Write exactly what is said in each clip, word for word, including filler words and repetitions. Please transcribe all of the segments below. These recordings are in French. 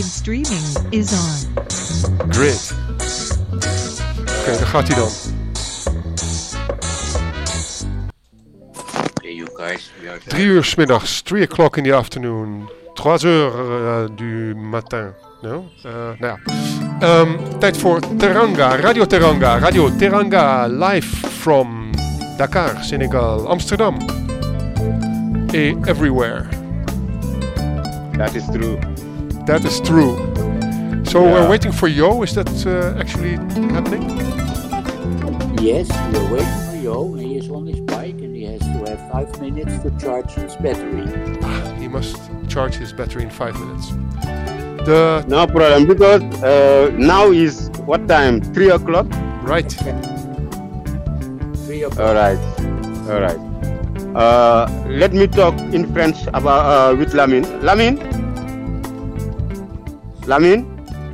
Live streaming is on. Great. Oké, okay, daar gaat hij dan. Hey you guys, we are Drie uur 's middags, three o'clock in the afternoon, trois heures uh, du matin. No? Uh, nou ja. Um, tijd voor Teranga, Radio Teranga, Radio Teranga, live from Dakar, Senegal, Amsterdam, and everywhere. That is true. That is true. So yeah. we're waiting for Yo. Is that uh, actually happening? Yes, we're waiting for Yo. He is on his bike and he has to have five minutes to charge his battery. He must charge his battery in five minutes. The no problem, because uh, now is what time? Three o'clock. Right. Three o'clock. All right. All right. Uh, let me talk in French about uh, with Lamine. Lamine. Lamine.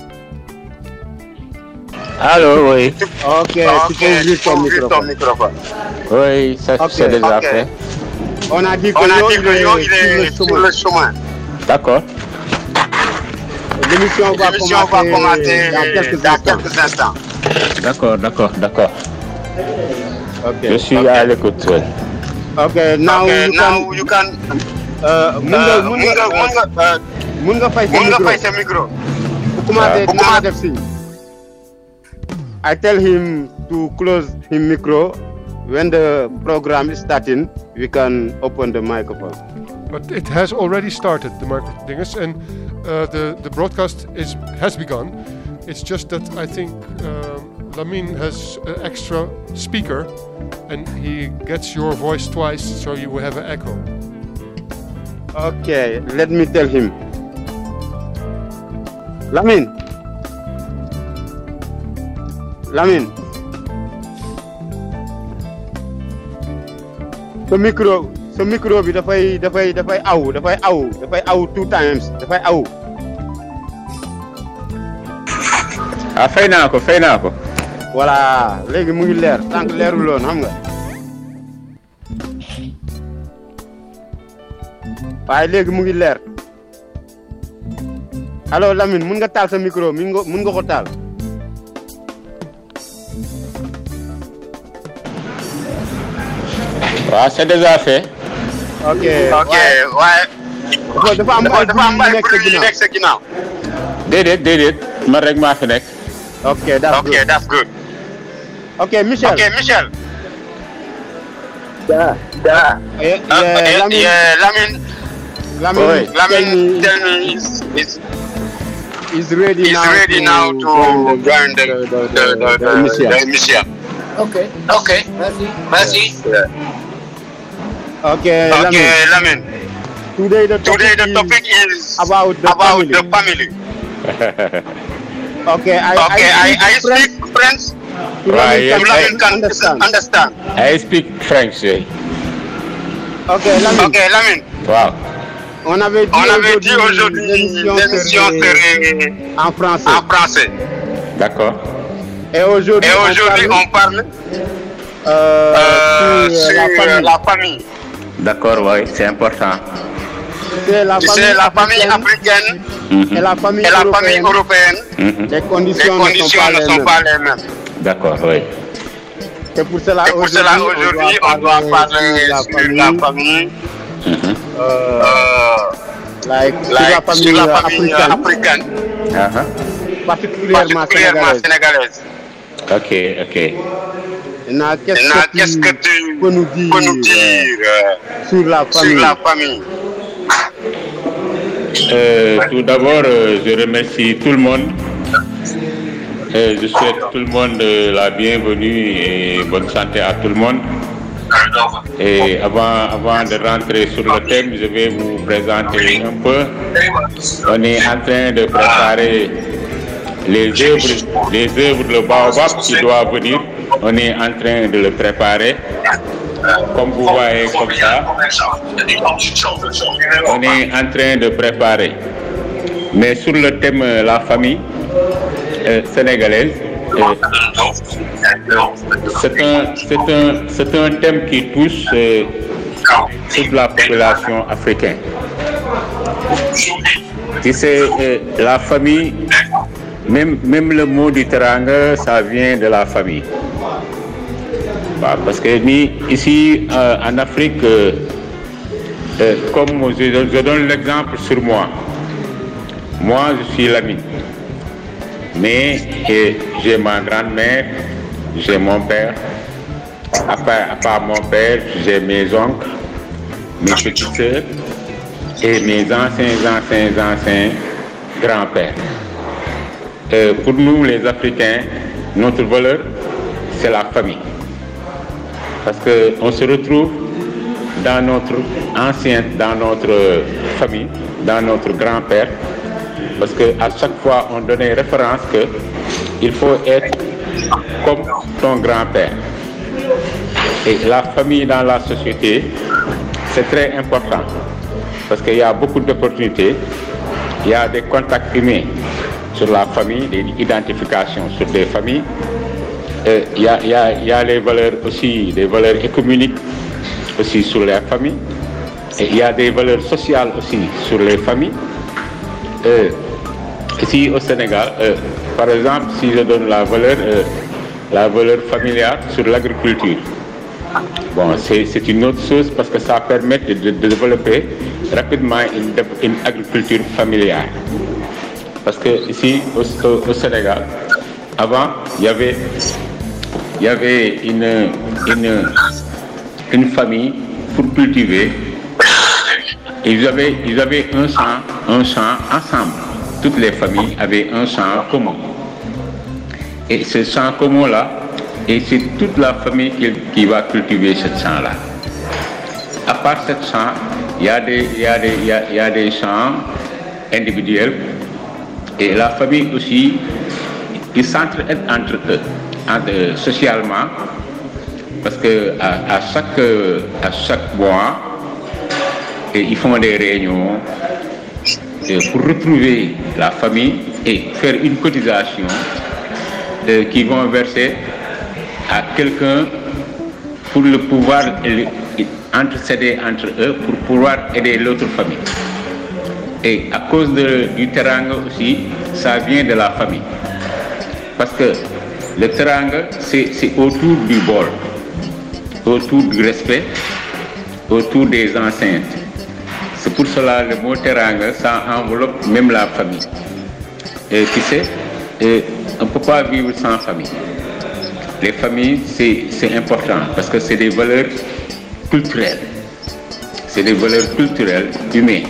Allô, oui. Ok, tu peux ouvrir ton microphone. microphone. Oui, ça okay. c'est déjà okay. fait. On a dit que, On a dit que Yo, il est, il est sur le chemin. D'accord. L'émission va, va commencer dans quelques dans instants. Quelques instants. D'accord, d'accord, d'accord. Okay. Je suis okay. à l'écoute. Okay, now, okay, you, now can, you can. Uh, Munga, uh, Munga, Munga, uh, Munga fay sa micro. Comment def si? I tell him to close his micro. When the program is starting, we can open the microphone. But it has already started, the microphone dingus, and uh, the the broadcast is has begun. It's just that I think um, Lamine has an extra speaker, and he gets your voice twice, so you will have an echo. Okay, let me tell him. Lamine. Lamine. The micro, the micro bi dafay dafay dafay aw, dafay aw, dafay aw two times, dafay aw. Ah, fay naa ko, fay naa ko. Voilà, léegi mu ngi leer, tànk leerul woon, xam nga. waaye léegi mu ngi leer. Allo Lamine, mun nga taal sa micro, mun nga mun nga ko taal. waaw c'est déjà fait. ok ok waaye. dafa am ay dafa am ay bruit yu nekk sa ginnaaw. déedéet déedéet man rek maa fi nekk. ok that's okay, good. that's good. ok Michel. ok Michel. Da, da. Yeah, yeah, Lamine. Yeah, Lamine. Lamine, Lamine, tell me, is is is ready is now ready to now to join the the the, the, the, mission. the mission. Okay. Okay. Merci. Merci. Yeah. Okay, Okay, Lamine. Today the topic, Today the is, topic is about the about family. the family. Okay, I Okay, I, I, speak speak French. Right, Lamine yes, can Lamine can understand. understand. I speak French. Oui. Okay, Lamine. Okay, Lamine. Wow. On avait dit On avait dit aujourd'hui aujourd'hui l'émission l'émission serait serait en français. en français. D'accord. Et aujourd'hui, Et aujourd'hui, on on parle euh, euh, sur sur la famille. la famille. D'accord, oui, c'est important. C'est la famille, C'est la famille africaine Mhm. et la famille et la européenne. famille européenne. Mhm. Les Les conditions, conditions ne ne sont sont pas pas les les mêmes. mêmes. D'accord, oui. C'est pour cela Et pour cela, aujourd'hui, on doit parler sur la famille, Mhm. euh, euh, like, sur like, la famille, sur la euh, famille africaine, africaine, Uh-huh. particulièrement particulièrement sénégalaise. sénégalaise. Ok, ok. Maintenant, qu'est-ce Maintenant, que qu'est-ce tu que tu peux nous dire, peux nous dire euh, sur la famille? sur la famille? Euh, tout d'abord, euh, je remercie tout le monde. Et je souhaite tout le monde euh, la bienvenue et bonne santé à tout le monde. Et avant, avant de rentrer sur le thème, je vais vous présenter un peu. On est en train de préparer les œuvres, les œuvres de Baobab qui doivent venir. On est en train de le préparer. Comme vous voyez comme ça, on est en train de préparer. Mais sur le thème euh, la famille euh, sénégalaise, euh, c'est un, c'est un, c'est un thème qui touche euh, toute la population africaine. tu sais, euh, la famille, même, même le mot du teranga, ça vient de la famille. Bah, parce que ni, ici, euh, en Afrique, euh, euh, comme je, je donne l'exemple sur moi. Moi, je suis Lamine. Mais euh, j'ai ma grand-mère, j'ai mon père. À part, à part mon père, j'ai mes oncles, mes petites sœurs et mes anciens, anciens, anciens grands-pères. Euh, pour nous, les Africains, notre valeur, c'est la famille. Parce qu'on se retrouve dans notre ancienne, dans notre famille, dans notre grand-père. Parce qu'à chaque fois, on donnait référence qu'il faut être comme ton grand-père. Et la famille dans la société, c'est très important. Parce qu'il y a beaucoup d'opportunités. Il y a des contacts humains sur la famille, des identifications sur des familles. Euh, il, y a, il, y a, il y a les valeurs aussi, des valeurs économiques aussi sur les familles. Et il y a des valeurs sociales aussi sur les familles. Euh, ici au Sénégal, euh, par exemple, si je donne la valeur, euh, la valeur familiale sur l'agriculture, bon, c'est, c'est une autre chose parce que ça permet de, de, de développer rapidement une, une agriculture familiale. Parce que ici au, au, au Sénégal, avant, il y avait, il y avait une, une, une famille pour cultiver. Ils avaient, ils avaient un champ, un champ ensemble. Toutes les familles avaient un champ commun. Et ce champ commun-là, et c'est toute la famille qui, qui va cultiver ce champ-là. À part ce champ, il y a des, il y a des, il y a, il y a des champs individuels. Et la famille aussi, ils s'entraident entre eux, entre, socialement, parce que à, à chaque, à chaque mois, et ils font des réunions pour retrouver la famille et faire une cotisation euh, qu'ils vont verser à quelqu'un pour le pouvoir intercéder entre eux pour pouvoir aider l'autre famille. Et à cause de, du teranga aussi, ça vient de la famille. Parce que le teranga, c'est, c'est autour du bol, autour du respect, autour des enceintes. C'est pour cela le mot teranga, ça enveloppe même la famille. Et tu sais, et on ne peut pas vivre sans famille. Les familles, c'est, c'est important parce que c'est des valeurs culturelles. C'est des valeurs culturelles humaines.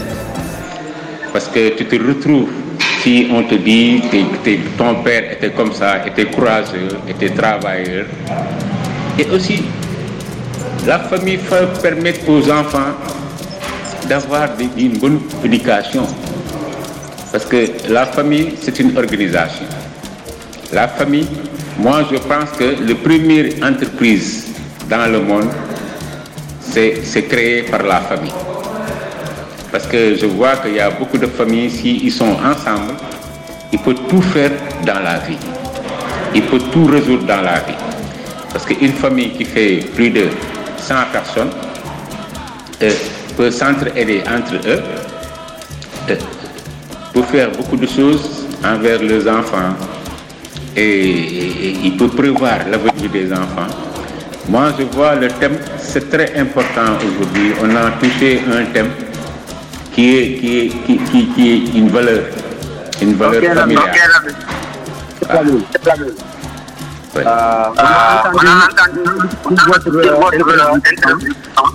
Parce que tu te retrouves, si on te dit que ton père était comme ça, était courageux, était travailleur. Et aussi, la famille permet aux enfants d'avoir une bonne éducation. Parce que la famille, c'est une organisation. La famille, moi je pense que la première entreprise dans le monde, c'est, c'est créé par la famille. Parce que je vois qu'il y a beaucoup de familles, s'ils sont ensemble, ils peuvent tout faire dans la vie. Ils peuvent tout résoudre dans la vie. Parce qu'une famille qui fait plus de cent personnes euh, peut s'entraider entre eux euh, pour faire beaucoup de choses envers leurs enfants et, et, et ils peuvent prévoir l'avenir des enfants. Moi, je vois le thème, c'est très important aujourd'hui. On a touché un thème qui est, qui est, qui, qui, qui est une valeur, une valeur okay, familiale. Okay, ah. Ouais. Euh, on a entendu votre interview.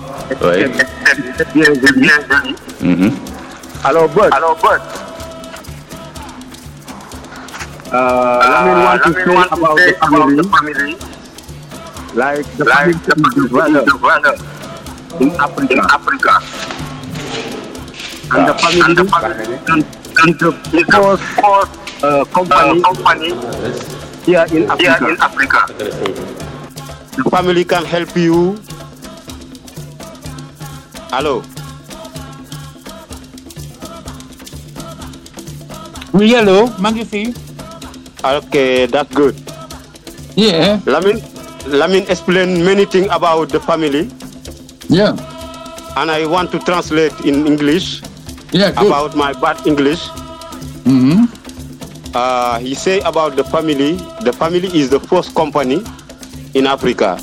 Oui. Alors, Bud. Alors, Bud. Uh, let me want to say about, about the family, the family. Like the like family the brother in Africa. In Africa. And the family, and the family. And, and the fourth, fourth uh, company, uh, company here in Africa. Here in Africa. The family can help you. Hello. Oui, hello, magnifique. Okay, that's good. Yeah. Lamin, Lamin explained many things about the family. Yeah. And I want to translate in English. Yeah, good. About my bad English. Mm-hmm. Uh, he say about the family. The family is the first company in Africa.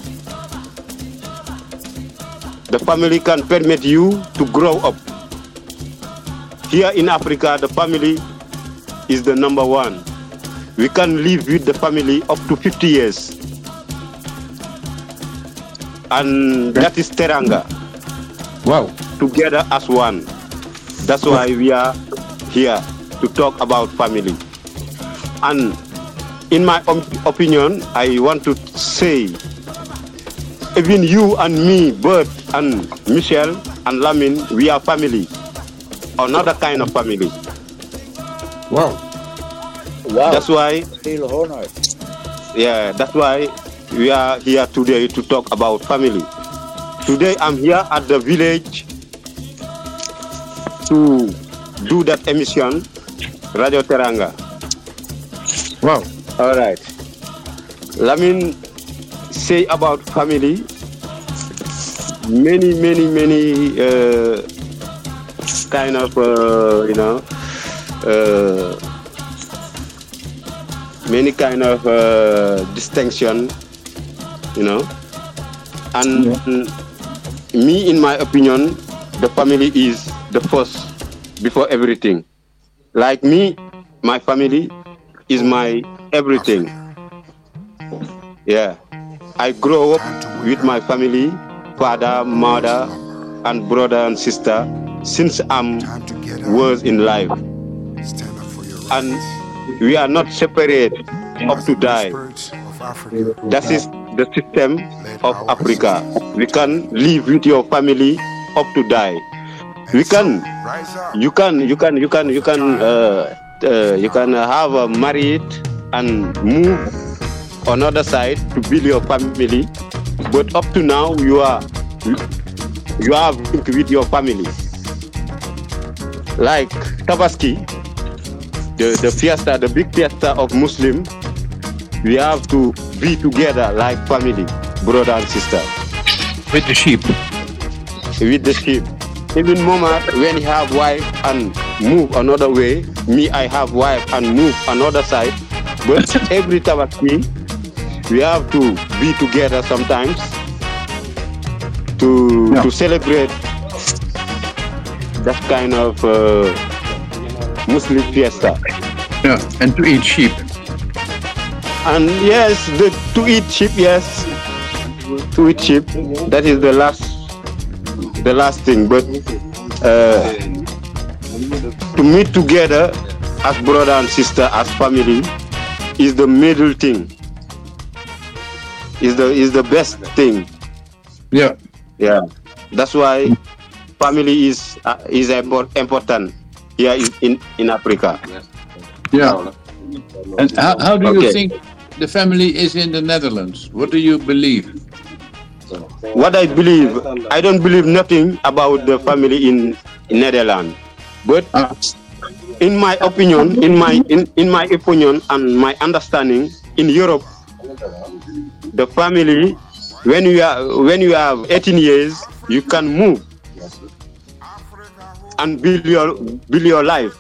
The family can permit you to grow up. Here in Africa, the family is the number one. We can live with the family up to fifty years. And that is Teranga. Wow. Together as one. That's why we are here to talk about family. And in my op- opinion, I want to say, even you and me, Bert and Michelle and Lamin, we are family. Another kind of family. Wow. Wow. That's why, Feel honored. yeah, that's why we are here today to talk about family. Today I'm here at the village to do that emission, Radio Teranga. Wow. All right. Let me say about family. Many, many, many uh, kind of, uh, you know, uh, many kind of uh, distinction, you know. And yeah. Me, in my opinion, the family is the first before everything. Like me, my family is my everything. Yeah. I grow up with my family, father, mother, and brother and sister since I'm was in life. And we are not separate up to die. That is the system of Africa. We can live with your family up to die. We can, you can, you can, you can, you can, uh, uh, you can have a married and move on other side to build your family. But up to now, you are, you are with your family. Like Tabaski, the the fiesta, the big fiesta of Muslim, we have to be together like family, brother and sister. With the sheep. With the sheep. Even mama, when he have wife and move another way, me I have wife and move another side. But every Tabaski, we have to be together sometimes to yeah. to celebrate that kind of uh, Muslim fiesta. Yeah, and to eat sheep. And yes, the, to eat sheep, yes, to eat sheep. That is the last, the last thing. But uh, to meet together as brother and sister, as family, is the middle thing. Is the is the best thing. Yeah, yeah. That's why family is uh, is important here in in Africa. Yeah. And how, how do okay. you think the family is in the Netherlands? What do you believe? What I believe, I don't believe nothing about the family in, in Netherlands. But ah. in my opinion, in my in, in my opinion and my understanding, in Europe, the family, when you are when you have eighteen years, you can move and build your build your life.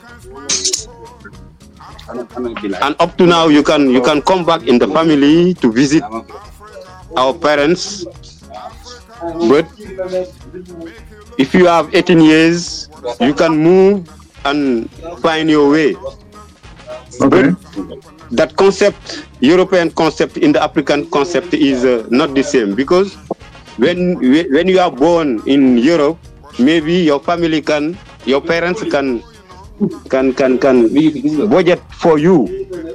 And up to now, you can you can come back in the family to visit our parents. But if you have eighteen years, you can move and find your way. Okay. But that concept, European concept, in the African concept is uh, not the same, because when when you are born in Europe, maybe your family can, your parents can. Can can can budget for you.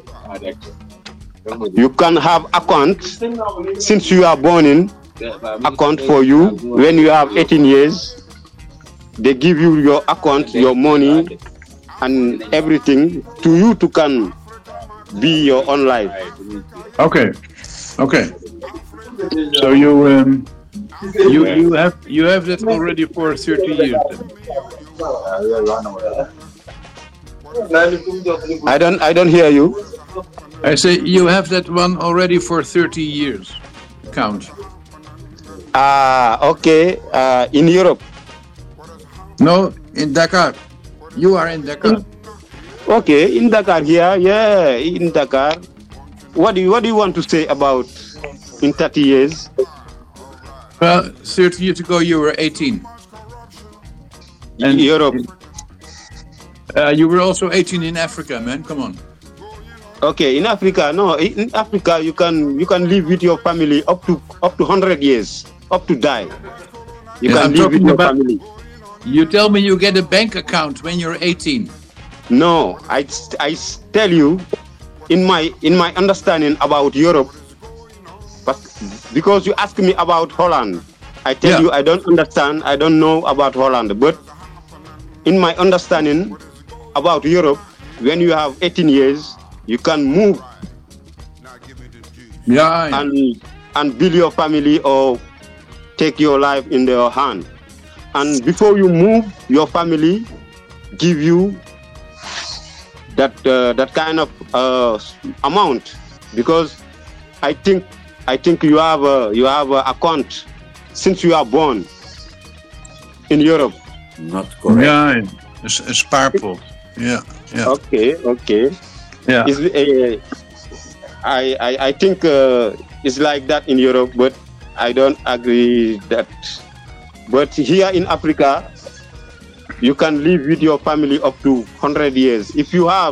You can have account since you are born in account for you. When you have eighteen years, they give you your account, your money, and everything to you to can be your own life. Okay, okay. So you um, you you have you have that already for thirty years. I don't I don't hear you. I say you have that one already for thirty years. Count. Ah, uh, okay. Uh, in Europe. No, in Dakar. You are in Dakar. Okay, in Dakar here, yeah, in Dakar. What do you what do you want to say about in thirty years? Well, thirty years ago you were eighteen. And Europe. Uh, you were also eighteen in Africa, man. Come on. Okay, in Africa, no, in Africa you can you can live with your family up to up to hundred years, up to die. You Yeah, can I'm live with talking your about- family. You tell me you get a bank account when you're eighteen. No, I I tell you, in my in my understanding about Europe, but because you ask me about Holland, I tell Yeah. you I don't understand. I don't know about Holland, but in my understanding about Europe, when you have eighteen years, you can move Yeah. and and build your family or take your life in their hand. And before you move, your family give you that uh, that kind of uh, amount, because I think I think you have a, you have a account since you are born in Europe. Not correct. Yeah, een, een spaarpot. Yeah, yeah. Okay, okay. Yeah. It's, uh, I, I I think uh, it's like that in Europe, but I don't agree that. But here in Africa, you can live with your family up to hundred years if you have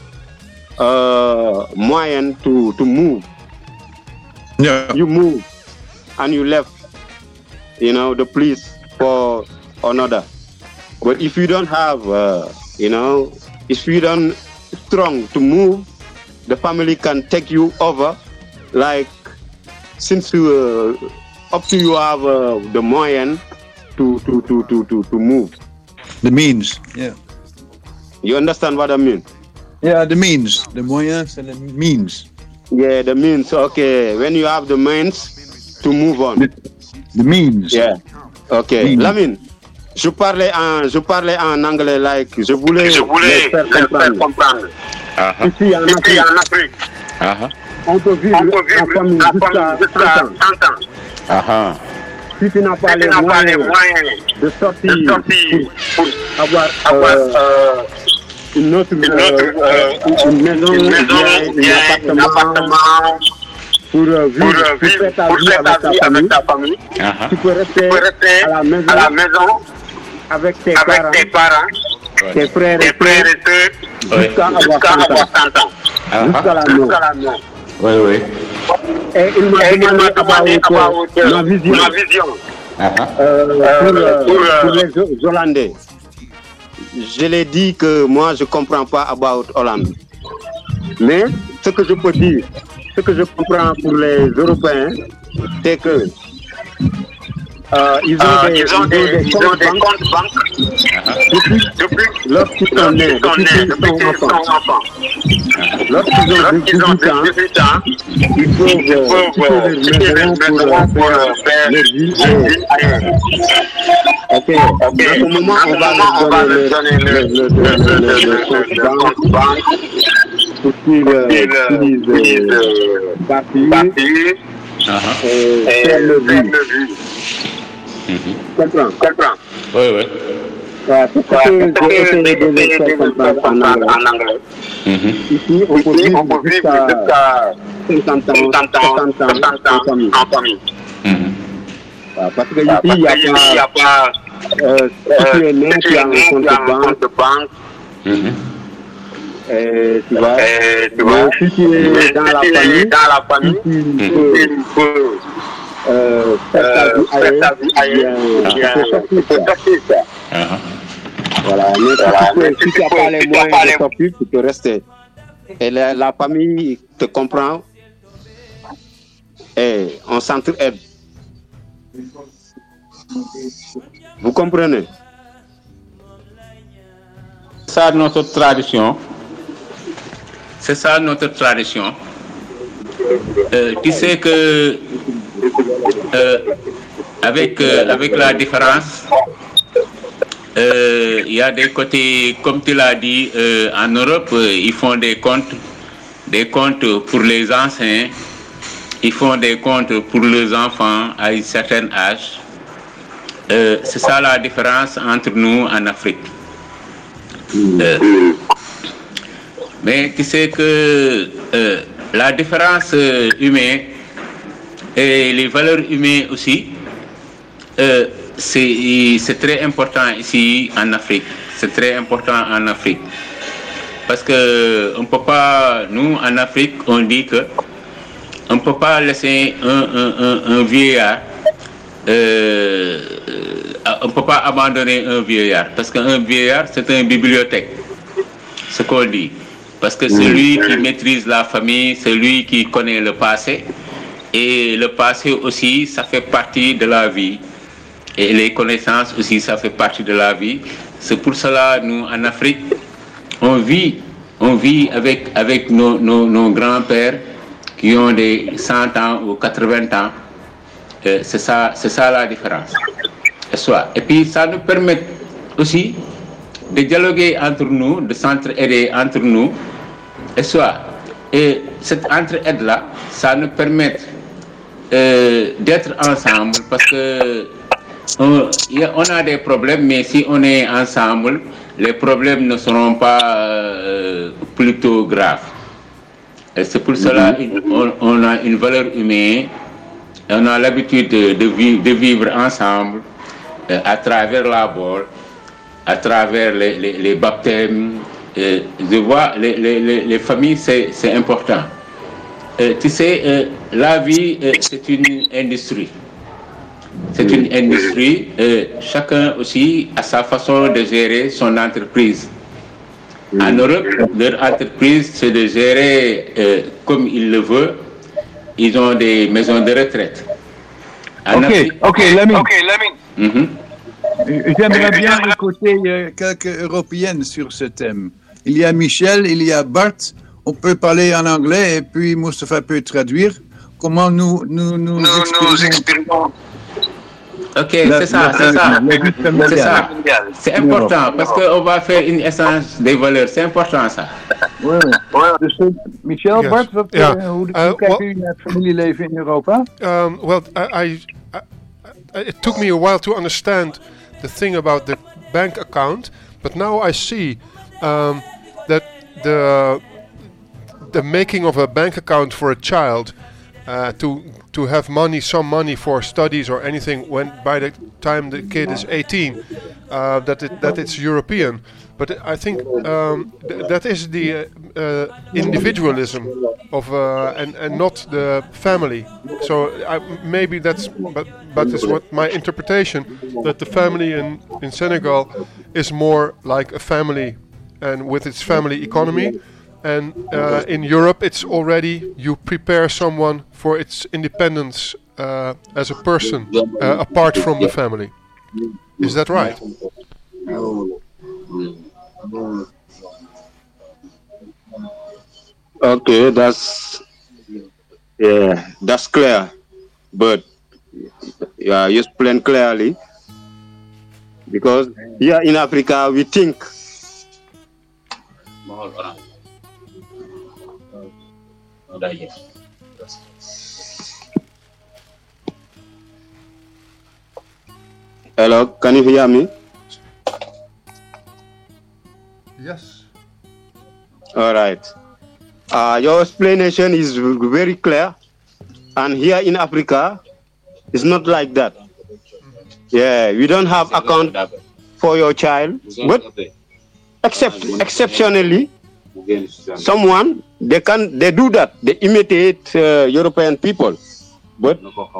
uh, moyen to to move. Yeah. You move, and you left, you know, the place for another. But if you don't have, uh, you know, if you don't strong to move, the family can take you over. Like since you uh, up to you have uh, the moyen to to, to to to to move. The means. Yeah. You understand what I mean? Yeah, the means. The moyens and the means. Yeah, the means. Okay, when you have the means to move on. The, the means. Yeah. Ok. Means. Lamine, je parlais en je parlais en anglais, like je voulais Je voulais les faire les faire comprendre. comprendre. Aha, Ici en Ici Afrique, en Afrique, aha, on peut vivre, on peut en vivre famille en jusqu'à famille jusqu'à cent ans. cent ans. aha. Si tu n'as pas Si les tu n'as pas les moyens moyens de sortir, de sortir pour pour avoir, avoir euh, euh, une autre, une euh, autre, euh, une maison, une maison, bien, bien, un un appartement, appartement pour euh, vivre, pour euh, pour vivre, faire ta pour vie faire ta avec ta vie avec famille. ta famille. Aha. Tu peux rester, Tu peux rester à la maison, à la maison avec tes avec parents, tes parents, tes frères tes et frères sœurs, et sœurs, jusqu'à avoir jusqu'à cent avoir ans. cent ans. Jusqu'à Aha. la mort. Jusqu'à la mort. Oui, oui. Et il m'a Et il demandé m'a demandé about, about euh, euh, ma vision ma vision Aha. euh, pour, euh, pour, euh, pour les Ho- Hollandais. Je l'ai dit que moi je comprends pas about Hollande. Mais ce que je peux dire, ce que je comprends pour les Européens, c'est que euh, ils ont euh, des, ils ont des, ils ont comptes des banques comptes banques depuis depuis lorsqu'ils sont nés, lorsqu'ils sont depuis nés, qu'ils depuis sont qu'ils sont enfants. enfants. Lorsqu'ils ont Lorsqu'ils ont dix-huit ans, dix-huit ans, ils peuvent ils euh, peuvent quitter euh, leur quitter leur maison pour maison euh, pour euh, faire faire leur vie leur ailleurs. vie ailleurs. Ok, Ok, à ce moment, à ce on va moment, on va leur leur donner donner le, le, le, le, le, le, le, le, le le, compte le banque compte banque pour qu'ils euh, qu'ils puissent euh, puissent euh, euh, partir partir Aha. et et faire leur faire vie. leur vie. Mhm. Comprends? Comprends? Oui, oui. Ouais, c'est ce Ouais, que j'ai essayé de leur faire comprendre en anglais. en anglais. Mhm. Ici, on peut Ici, vivre on peut vivre jusqu'à jusqu'à cinquante ans, cinquante ans, soixante ans soixante en ans famille. en famille. Mhm. Ouais, parce que Parce ici, il n'y a que ici, il n'y a pas... pas Euh, si tu es né, si tu tu as es un né, compte tu as un banque, compte de banque, Mhm. et tu vois. et tu Mais vois, si tu es mais dans si la tu es famille, dans la famille, tu tu peux peux euh, faire ta euh, vie faire ta vie ailleurs, ailleurs, bien, tu peux tu sortir, peux quoi. sortir, quoi. Aha. Voilà, mais si Voilà, tu mais peux- si si tu tu n'as peux- pas les si tu as moyens pas de les- sortir, tu peux rester. Et la, la famille te comprend et on s'entraide. Vous comprenez? C'est ça notre tradition. C'est ça notre tradition. Euh, tu sais que euh, avec, euh, avec la différence, euh, il y a des côtés, comme tu l'as dit, euh, en Europe, euh, ils font des comptes, des comptes pour les anciens, ils font des comptes pour les enfants à un certain âge. Euh, c'est ça la différence entre nous en Afrique. Euh, mais tu sais que euh, la différence euh, humaine et les valeurs humaines aussi, euh, c'est, c'est très important ici en Afrique. C'est très important en Afrique. Parce que on peut pas, nous en Afrique, on dit que on ne peut pas laisser un, un, un, un vieillard, euh, on ne peut pas abandonner un vieillard. Parce qu'un vieillard, c'est une bibliothèque, ce qu'on dit. Parce que c'est lui qui maîtrise la famille, c'est lui qui connaît le passé. Et le passé aussi, ça fait partie de la vie. Et les connaissances aussi, ça fait partie de la vie. C'est pour cela, nous, en Afrique, on vit, on vit avec, avec nos, nos, nos grands-pères qui ont des cent ans ou quatre-vingts ans. Euh, c'est ça, c'est ça la différence. Et, soit. Et puis, ça nous permet aussi de dialoguer entre nous, de s'entraider entre nous. Et, soit. Et cette entraide-là, ça nous permet euh, d'être ensemble parce que on, on a des problèmes, mais si on est ensemble, les problèmes ne seront pas euh, plutôt graves. Et c'est pour cela qu'on on a une valeur humaine, et on a l'habitude de, de, vivre, de vivre ensemble euh, à travers la bolle, à travers les, les, les baptêmes. Euh, je vois, les, les, les familles, c'est, c'est important. Euh, tu sais, euh, la vie, euh, c'est une industrie. C'est une industrie. Euh, chacun aussi a sa façon de gérer son entreprise. En Europe, leur entreprise, c'est de gérer euh, comme ils le veulent. Ils ont des maisons de retraite. En Ok, Afrique, ok, Lamine. Ok, Lamine. Mhm. J'aimerais bien écouter euh, quelques Européennes sur ce thème. Il y a Michel, il y a Bart. On peut parler en anglais et puis Moustapha peut traduire. Comment nous nous nous, Nous, nous expérimentons. Ok, La- c'est ça, la- c'est ça. la vie familiale. C'est ça. C'est important parce qu'on va faire une échange des valeurs. C'est important ça. Ouais, ouais. Dus, uh, Michel, Yes. Bart, wat, Ja. uh, hoe, Uh, hoe kijken wel- jullie naar het familieleven in Europa? Um, well, I, I, I, it took me a while to understand the thing about the bank account, but now I see um, that the the making of a bank account for a child uh, to to have money, some money for studies or anything, when by the time the kid is eighteen, uh, that it, that it's European. But I think um, th- that is the uh, uh, individualism of uh, and and not the family. So I, maybe that's but but it's what my interpretation, that the family in in Senegal is more like a family and with its family economy. And uh, in Europe, it's already you prepare someone for its independence uh, as a person uh, apart from the family. Is that right? Okay, that's yeah, that's clear. But yeah, you explain clearly because here in Africa we think Hello, can you hear me? Yes. All right. Uh, your explanation is very clear, and here in Africa, it's not like that. Yeah, we don't have account for your child, but except exceptionally, someone they can they do that. They imitate uh, European people, but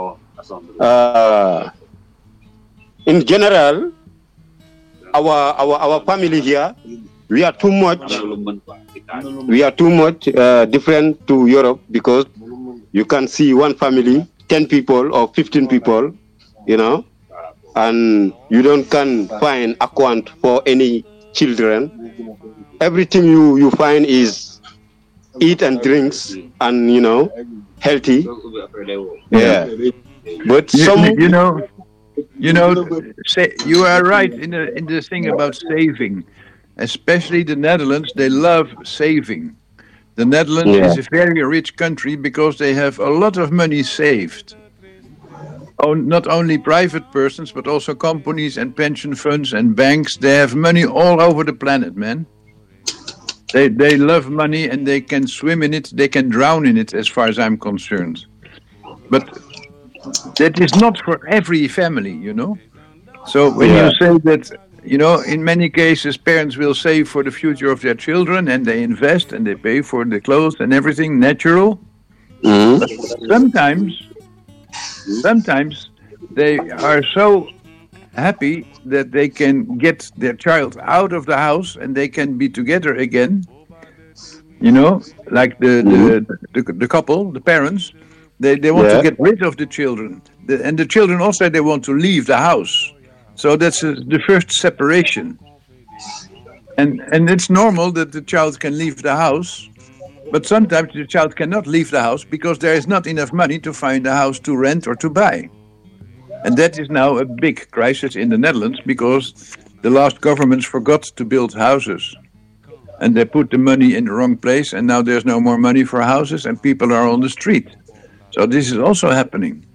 uh, in general, our our our family here, we are too much. We are too much uh, different to Europe because you can see one family, ten people or fifteen people, you know, and you don't can find account for any children. Everything you, you find is eat and drinks and, you know, healthy. Yeah. But You, some, you know, you know, say, you are right in the in the thing about saving. Especially the Netherlands, they love saving. The Netherlands Yeah. is a very rich country because they have a lot of money saved. oh, not only private persons, but also companies and pension funds and banks. They have money all over the planet, man. They they love money and they can swim in it. They can drown in it, as far as I'm concerned. But that is not for every family, you know. So when yeah. you say that, you know, in many cases, parents will save for the future of their children and they invest and they pay for the clothes and everything natural. Mm-hmm. But sometimes, sometimes they are so happy that they can get their child out of the house and they can be together again. You know, like the the, the, the couple, the parents, they, they want yeah. to get rid of the children. The, and the children also, they want to leave the house. So that's uh, the first separation. And and it's normal that the child can leave the house, but sometimes the child cannot leave the house because there is not enough money to find a house to rent or to buy. And that is now a big crisis in the Netherlands because the last governments forgot to build houses. And they put the money in the wrong place and now there's no more money for houses and people are on the street. So this is also happening.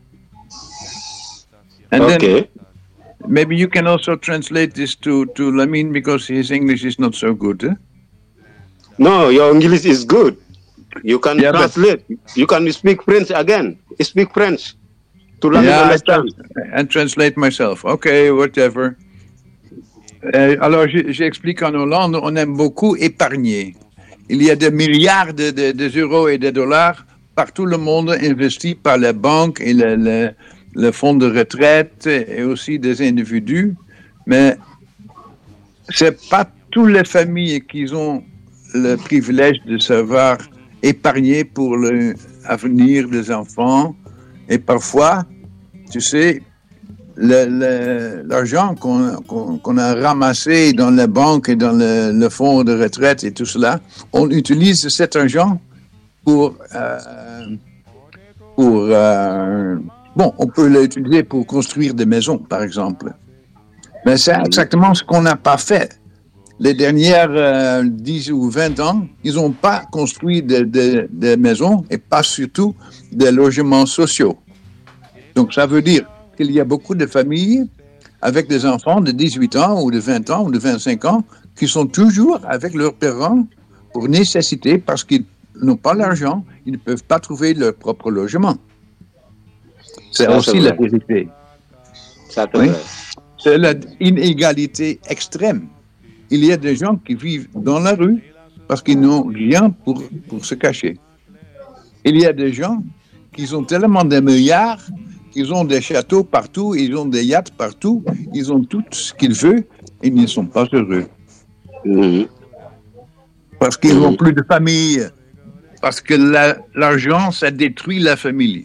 And okay. then maybe you can also translate this to, to Lamine because his English is not so good. Eh? No, your English is good. You can yeah, translate. You can speak French again. Speak French. To learn yeah, understand. And translate myself. Okay, whatever. Euh, alors, j'explique en Hollande, on aime beaucoup épargner. Il y a des milliards de, de, de euros et de dollars par tout le monde investis par les banques et les, les, les fonds de retraite et aussi des individus. Mais c'est pas toutes les familles qui ont le privilège de savoir épargner pour l'avenir des enfants. Et parfois, tu sais, le, le, l'argent qu'on, qu'on, qu'on a ramassé dans les banques et dans le, le fonds de retraite et tout cela, on utilise cet argent pour... Euh, pour euh, bon, on peut l'utiliser pour construire des maisons, par exemple. Mais c'est exactement ce qu'on n'a pas fait. Les dernières euh, dix ou vingt ans, ils n'ont pas construit des de, de maisons et pas surtout des logements sociaux. Donc ça veut dire qu'il y a beaucoup de familles avec des enfants de dix-huit ans ou de vingt ans ou de vingt-cinq ans qui sont toujours avec leurs parents pour nécessité parce qu'ils n'ont pas l'argent, ils ne peuvent pas trouver leur propre logement. C'est ça, aussi c'est la vérité. Ça, c'est, oui? C'est l'inégalité extrême. Il y a des gens qui vivent dans la rue parce qu'ils n'ont rien pour, pour se cacher. Il y a des gens qui ont tellement de milliards qu'ils ont des châteaux partout, ils ont des yachts partout, ils ont tout ce qu'ils veulent et ils ne sont pas heureux. Mmh. Parce qu'ils n'ont mmh. plus de famille. Parce que la, l'argent, ça détruit la famille.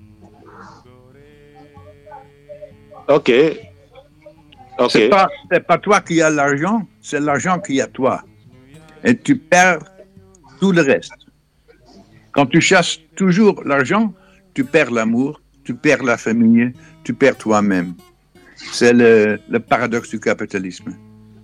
Ok. Okay. C'est pas, c'est pas toi qui as l'argent, c'est l'argent qui a toi. Et tu perds tout le reste. Quand tu chasses toujours l'argent, tu perds l'amour, tu perds la famille, tu perds toi-même. C'est le, le paradoxe du capitalisme.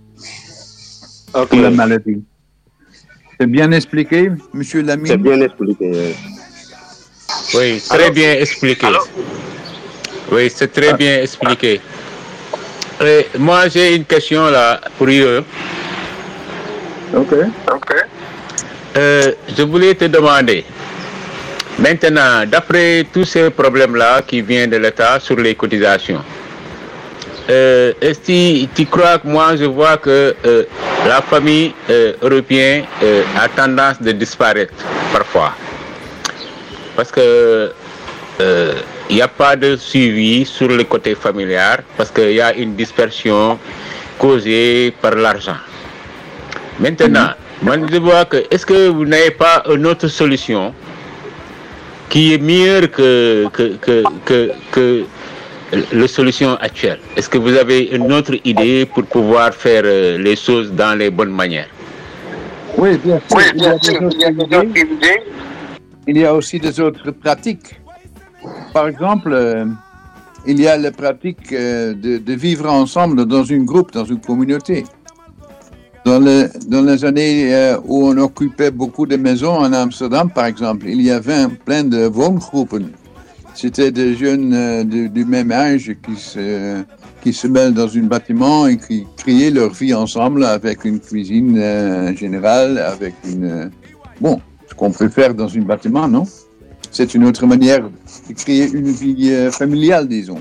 Okay. Ou la maladie. C'est bien expliqué, Monsieur Lamine? C'est bien expliqué. Oui, très Alors, bien expliqué. Alors? Oui, c'est très ah. bien expliqué. Et moi, j'ai une question là pour eux. Ok. Ok. Euh, je voulais te demander, maintenant, d'après tous ces problèmes-là qui viennent de l'État sur les cotisations, euh, est-ce que tu crois que moi, je vois que euh, la famille euh, européenne euh, a tendance de disparaître parfois? Parce que euh, il n'y a pas de suivi sur le côté familial parce qu'il y a une dispersion causée par l'argent. Maintenant, moi je vois que est-ce que vous n'avez pas une autre solution qui est meilleure que que que que, que la solution actuelle? Est-ce que vous avez une autre idée pour pouvoir faire les choses dans les bonnes manières? Oui, bien sûr. Oui, bien sûr. Il y a des autres idées. Il y a aussi des autres pratiques. Par exemple, euh, il y a la pratique euh, de, de vivre ensemble dans un groupe, dans une communauté. Dans, le, dans les années euh, où on occupait beaucoup de maisons en Amsterdam, par exemple, il y avait plein de woongroepen. c'était des jeunes euh, de, du même âge qui se, qui se mêlent dans un bâtiment et qui créaient leur vie ensemble avec une cuisine euh, générale, avec une... Euh, bon, ce qu'on peut faire dans un bâtiment, non? C'est une autre manière de créer une vie euh, familiale, disons.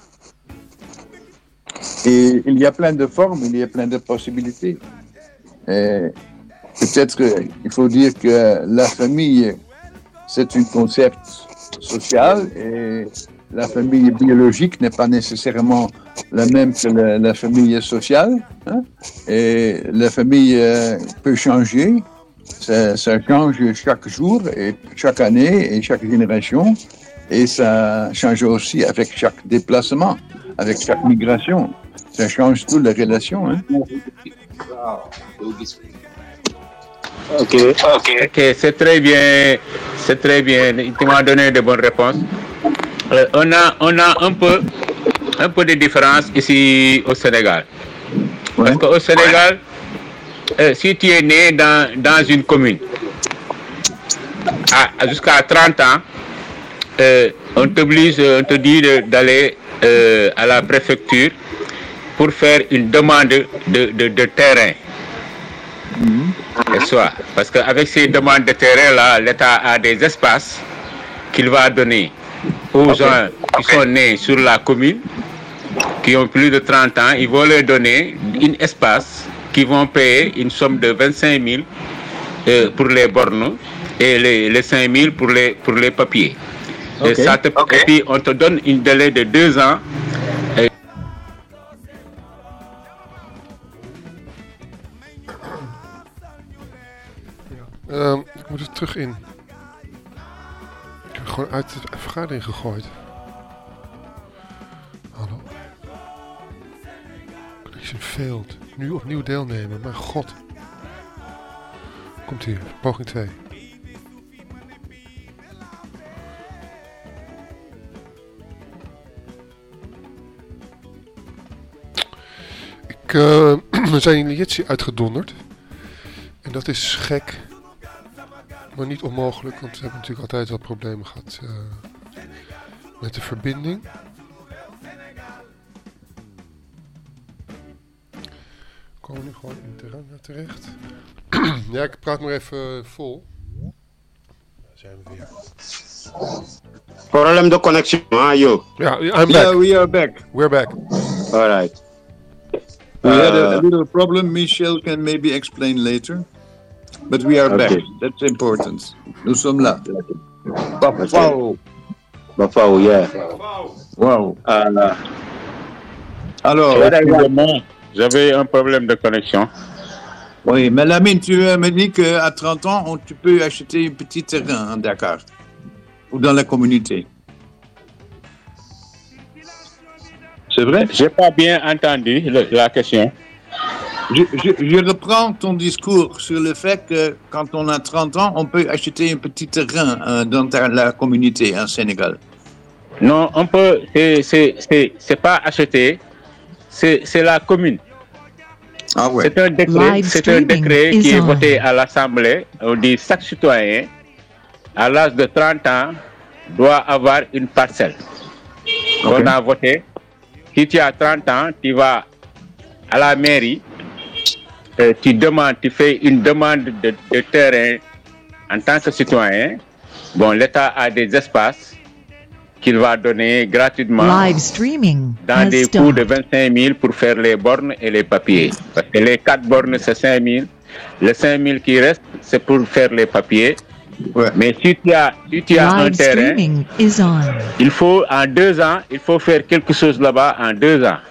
Et il y a plein de formes, il y a plein de possibilités. Et peut-être qu'il faut dire que la famille, c'est un concept social et la famille biologique n'est pas nécessairement la même que la, la famille sociale. Hein? Et la famille euh, peut changer, ça, ça change chaque jour et chaque année et chaque génération. Et ça change aussi avec chaque déplacement, avec chaque migration. Ça change toutes les relations. Hein? Ok, ok, ok, c'est très bien, c'est très bien. Tu m'as donné de bonnes réponses. Euh, on a, on a un peu, un peu de différence ici au Sénégal. Ouais. Parce qu'au Sénégal, euh, si tu es né dans, dans une commune, à, jusqu'à trente ans, euh, on t'oblige, on te dit de, d'aller euh, à la préfecture pour faire une demande de, de, de terrain. Mmh. Soit, parce qu'avec ces demandes de terrain-là, l'État a des espaces qu'il va donner aux okay. gens qui okay. sont nés sur la commune, qui ont plus de trente ans. Ils vont leur donner un espace qui vont payer une somme de vingt-cinq mille euh, pour les bornes et les, les cinq mille pour les, pour les papiers. Okay. Et, ça te, okay. et puis on te donne un délai de deux ans. Et Um, ik moet er terug in. Ik heb gewoon uit de vergadering gegooid. Hallo. Connection failed. Nu opnieuw deelnemen. Mijn god. Komt hier. Poging twee. Ik, uh, we zijn in Jitsi uitgedonderd. En dat is gek. Maar niet onmogelijk, want we hebben natuurlijk altijd wat problemen gehad uh, met de verbinding. We komen nu gewoon in Teranga terecht. Ja, ik praat maar even uh, vol. Daar zijn we weer. Probleem de connectie, ah yo. Ja, yeah, I'm back. Yeah, we are back. We're back. Alright. We uh, had a, a little problem. Michel can maybe explain later. But we are okay. back. That's important. Nous sommes là. Bafao. Bafao, yeah. Wow. Uh, Alors, j'avais un problème de connexion. Oui, mais Lamine, tu me dis qu'à trente ans, on, tu peux acheter un petit terrain à Dakar ou dans la communauté. C'est vrai? J'ai pas bien entendu le, la question. Je, je, je reprends ton discours sur le fait que quand on a trente ans, on peut acheter un petit terrain euh, dans ta, la communauté en Sénégal. Non, on peut, c'est, c'est, c'est, c'est pas acheter, c'est, c'est la commune. Ah ouais. C'est un décret, c'est un décret qui est voté à l'Assemblée. On dit que chaque citoyen, à l'âge de trente ans, doit avoir une parcelle. Okay. On a voté. Si tu as trente ans, tu vas à la mairie. Euh, tu demandes, tu fais une demande de, de terrain en tant que citoyen. Bon, l'État a des espaces qu'il va donner gratuitement Live streaming dans des coûts de vingt-cinq mille pour faire les bornes et les papiers. Parce que les quatre bornes, c'est cinq mille. Les cinq mille qui restent, c'est pour faire les papiers. Ouais. Mais si tu as, si tu as un terrain, il faut en deux ans, il faut faire quelque chose là-bas en deux ans.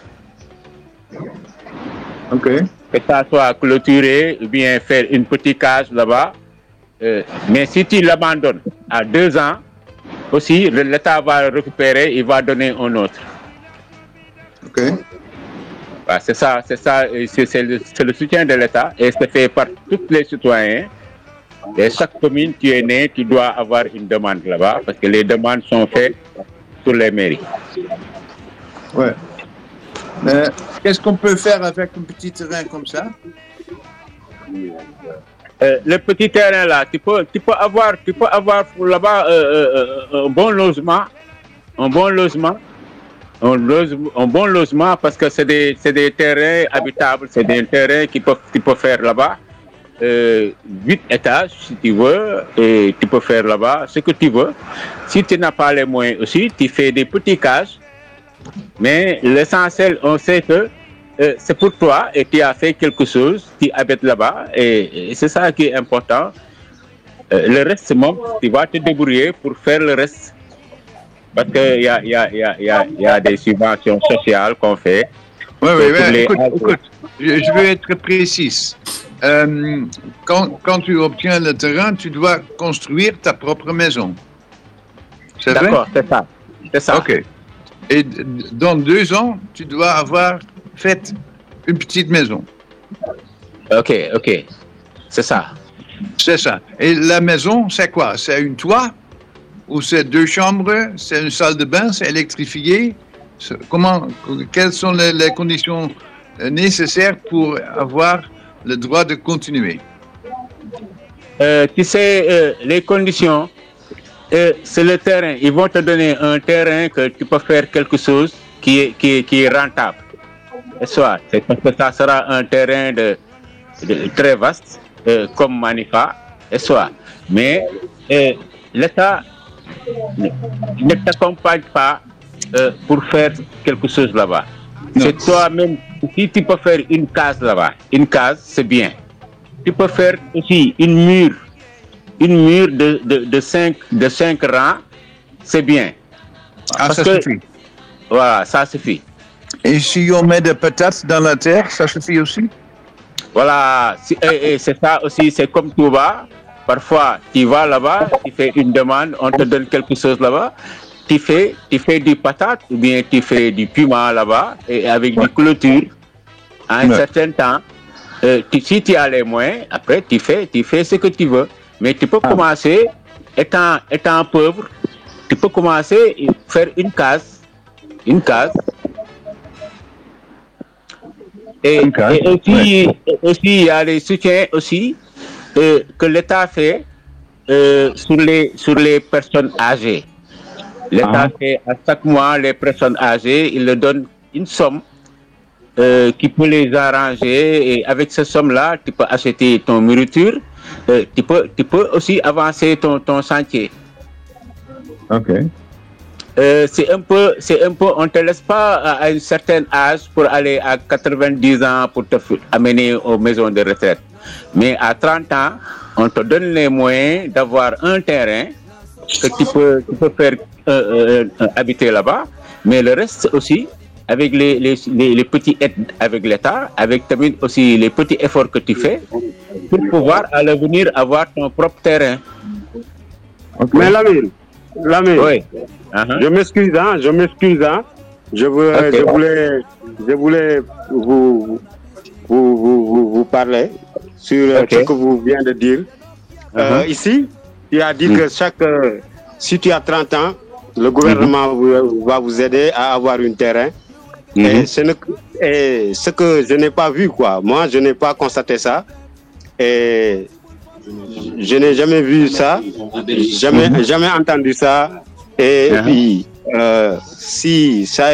Ok. Que ça soit clôturé ou bien faire une petite case là-bas. Euh, mais si tu l'abandonnes à deux ans, aussi, l'État va récupérer, il va donner un autre. Ok. Bah, c'est ça, c'est ça, c'est, c'est, le, c'est le soutien de l'État et c'est fait par tous les citoyens. Et chaque commune, tu es né, tu dois avoir une demande là-bas parce que les demandes sont faites sur les mairies. Ouais. Mais qu'est-ce qu'on peut faire avec un petit terrain comme ça? Euh, le petit terrain là, tu peux, tu peux avoir, tu peux avoir là-bas euh, euh, un bon logement un bon logement, un, loge, un bon logement parce que c'est des, c'est des terrains habitables, c'est des terrains qui peuvent, tu peux faire là-bas. Euh, huit étages si tu veux, et tu peux faire là-bas ce que tu veux. Si tu n'as pas les moyens aussi, tu fais des petits cages. Mais l'essentiel, on sait que euh, c'est pour toi et tu as fait quelque chose, tu habites là-bas et, et c'est ça qui est important. Euh, le reste, bon, tu vas te débrouiller pour faire le reste. Parce qu'il y a, y, a, y, a, y, a, y a des subventions sociales qu'on fait. Oui, oui, oui. Écoute, écoute, je, je veux être précis. Euh, quand, quand tu obtiens le terrain, tu dois construire ta propre maison. C'est vrai? D'accord, c'est ça. C'est ça. OK. Et dans deux ans, tu dois avoir fait une petite maison. OK, OK. C'est ça. C'est ça. Et la maison, c'est quoi? C'est une toit? Ou c'est deux chambres? C'est une salle de bain? C'est électrifié? Comment, quelles sont les, les conditions nécessaires pour avoir le droit de continuer? Euh, tu sais, euh, les conditions, euh, c'est le terrain. Ils vont te donner un terrain que tu peux faire quelque chose qui est, qui est, qui est rentable. Et soit, c'est parce que ça sera un terrain de, de très vaste, euh, comme Manifa, et soit. Mais euh, l'État ne, ne t'accompagne pas euh, pour faire quelque chose là-bas. Non. C'est toi-même. Si tu peux faire une case là-bas, une case, c'est bien. Tu peux faire aussi une mur, une mur de, de, de, cinq, de cinq rangs, c'est bien. Ah, Parce ça que, suffit. Voilà, ça suffit. Et si on met des patates dans la terre, ça suffit aussi? Voilà, et, et c'est ça aussi, c'est comme tout va. Parfois, tu vas là-bas, tu fais une demande, on te donne quelque chose là-bas. Tu fais, tu fais du patate ou bien tu fais du piment là-bas et avec ouais. des clôtures à un ouais. certain temps. Euh, tu, si tu as les moyens, après tu fais, tu fais ce que tu veux. Mais tu peux ah. commencer, étant, étant pauvre, tu peux commencer à faire une case, une case. Et, okay. et aussi, ouais. aussi, il y a les soutiens aussi euh, que l'État fait euh, sur les sur les personnes âgées. L'État ah. fait à chaque mois les personnes âgées, il leur donne une somme euh, qui peut les arranger et avec cette somme-là, tu peux acheter ton nourriture, euh, tu peux tu peux aussi avancer ton ton chantier. Ok. Euh, c'est un peu, c'est un peu, on te laisse pas à un certain âge pour aller à quatre-vingt-dix ans pour te amener aux maisons de retraite. Mais à trente ans, on te donne les moyens d'avoir un terrain que tu peux, tu peux faire euh, euh, habiter là-bas. Mais le reste aussi, avec les, les, les, les petits aides avec l'État, avec tamit aussi les petits efforts que tu fais pour pouvoir à l'avenir avoir ton propre terrain. Okay. Mais Lamine, Lamine, oui. Uh-huh. je m'excuse, hein, je m'excuse, hein. Je, veux, okay. je voulais, je voulais vous, vous, vous, vous, vous parler sur okay. ce que vous venez de dire. Uh-huh. Euh, ici, tu as dit mm. que chaque, euh, si tu as trente ans, le gouvernement mm-hmm. va vous aider à avoir un terrain. Mm-hmm. Et, ce ne, et ce que je n'ai pas vu, quoi. Moi, je n'ai pas constaté ça. Et je n'ai jamais vu ça, jamais, mm-hmm. jamais entendu ça. Et uh-huh. puis, euh, si ça,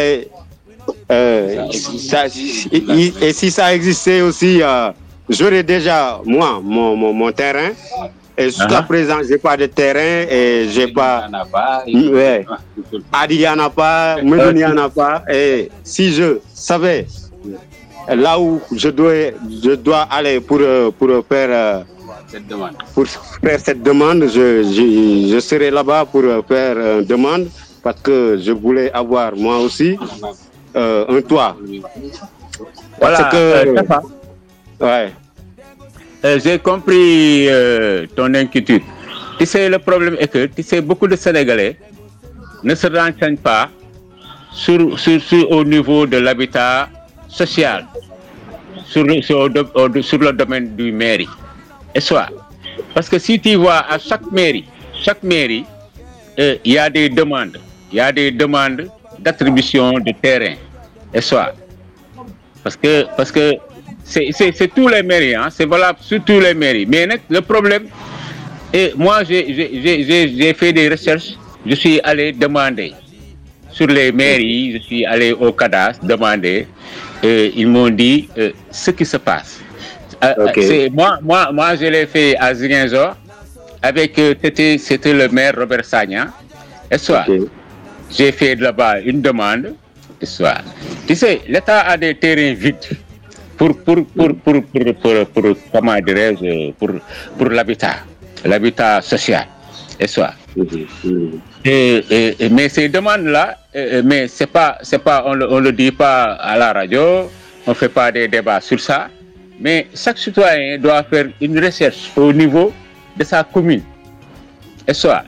euh, ça et, et si ça existait aussi, euh, j'aurais déjà, moi, mon, mon, mon terrain. Et jusqu'à uh-huh. présent, j'ai pas de terrain et j'ai pas. Ouais. Adi y en a pas, Médoune y en a pas. Et si je savais là où je dois, je dois aller pour, pour faire. Cette demande. Pour faire cette demande, je, je, je serai là-bas pour faire une demande parce que je voulais avoir moi aussi euh, un toit. Voilà, parce que, euh, ça ouais. euh, j'ai compris euh, ton inquiétude. Tu sais, le problème est que tu sais, beaucoup de Sénégalais ne se renseignent pas sur, sur, sur au niveau de l'habitat social, sur, sur, sur le domaine du mairie. Et soit, parce que si tu vois à chaque mairie, chaque mairie, il euh, y a des demandes, il y a des demandes d'attribution de terrain. Et soit, parce que parce que c'est, c'est, c'est tous les mairies, hein, c'est valable sur tous les mairies. Mais le problème, et moi j'ai, j'ai, j'ai, j'ai fait des recherches, je suis allé demander. sur les mairies, je suis allé au cadastre demander, euh, ils m'ont dit euh, ce qui se passe. Euh, okay. c'est, moi, moi, moi, je l'ai fait à Ziguinchor avec, euh, c'était, c'était le maire Robert Sagna. Et soit, okay. j'ai fait là-bas une demande. Et soit, tu sais, l'État a des terrains vides pour, pour, pour, pour, pour, pour, pour, pour comment dirais-je, pour, pour l'habitat, l'habitat social. Et soit. Mm-hmm. Et, et, et, mais ces demandes-là, et, mais c'est pas, c'est pas, on le, on le dit pas à la radio, on fait pas des débats sur ça. Mais chaque citoyen doit faire une recherche au niveau de sa commune. Et soit,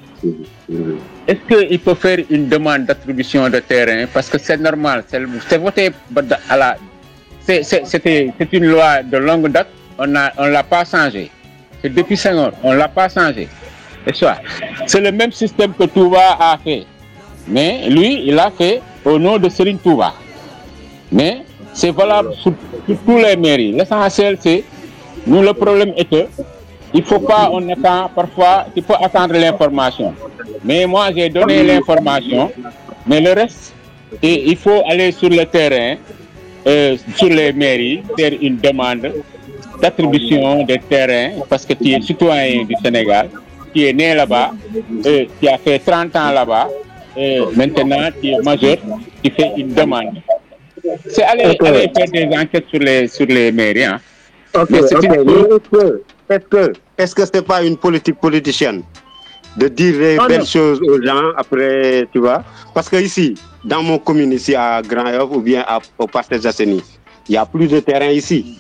est-ce qu'il peut faire une demande d'attribution de terrain? Parce que c'est normal, c'est, c'est voté à la... C'est, c'est, c'était, c'est une loi de longue date, on a, on l'a pas changé. C'est depuis cinq ans, on l'a pas changé. Et soit, c'est le même système que Touba a fait. Mais lui, il a fait au nom de Serigne Touba. Mais c'est valable sur, sur tous les mairies. L'essentiel, c'est, nous, le problème est que il ne faut pas, on attend, parfois, il faut attendre l'information. Mais moi, j'ai donné l'information, mais le reste, et, il faut aller sur le terrain, euh, sur les mairies, faire une demande d'attribution des terrains, parce que tu es citoyen du Sénégal, qui est né là-bas, euh, qui a fait trente ans là-bas, et maintenant, qui est majeur, qui fait une demande. C'est aller, okay. aller faire des enquêtes sur les, sur les mairies. Hein. Ok, mais c'est okay. Une... Est-ce que, est-ce que, est-ce que c'est pas une politique politicienne de dire les oh, belles non. choses aux gens après, tu vois? Parce que ici, dans mon commune, ici à Grand-Yoff ou bien à, au Parcelles Assainies, il n'y a plus de terrain ici.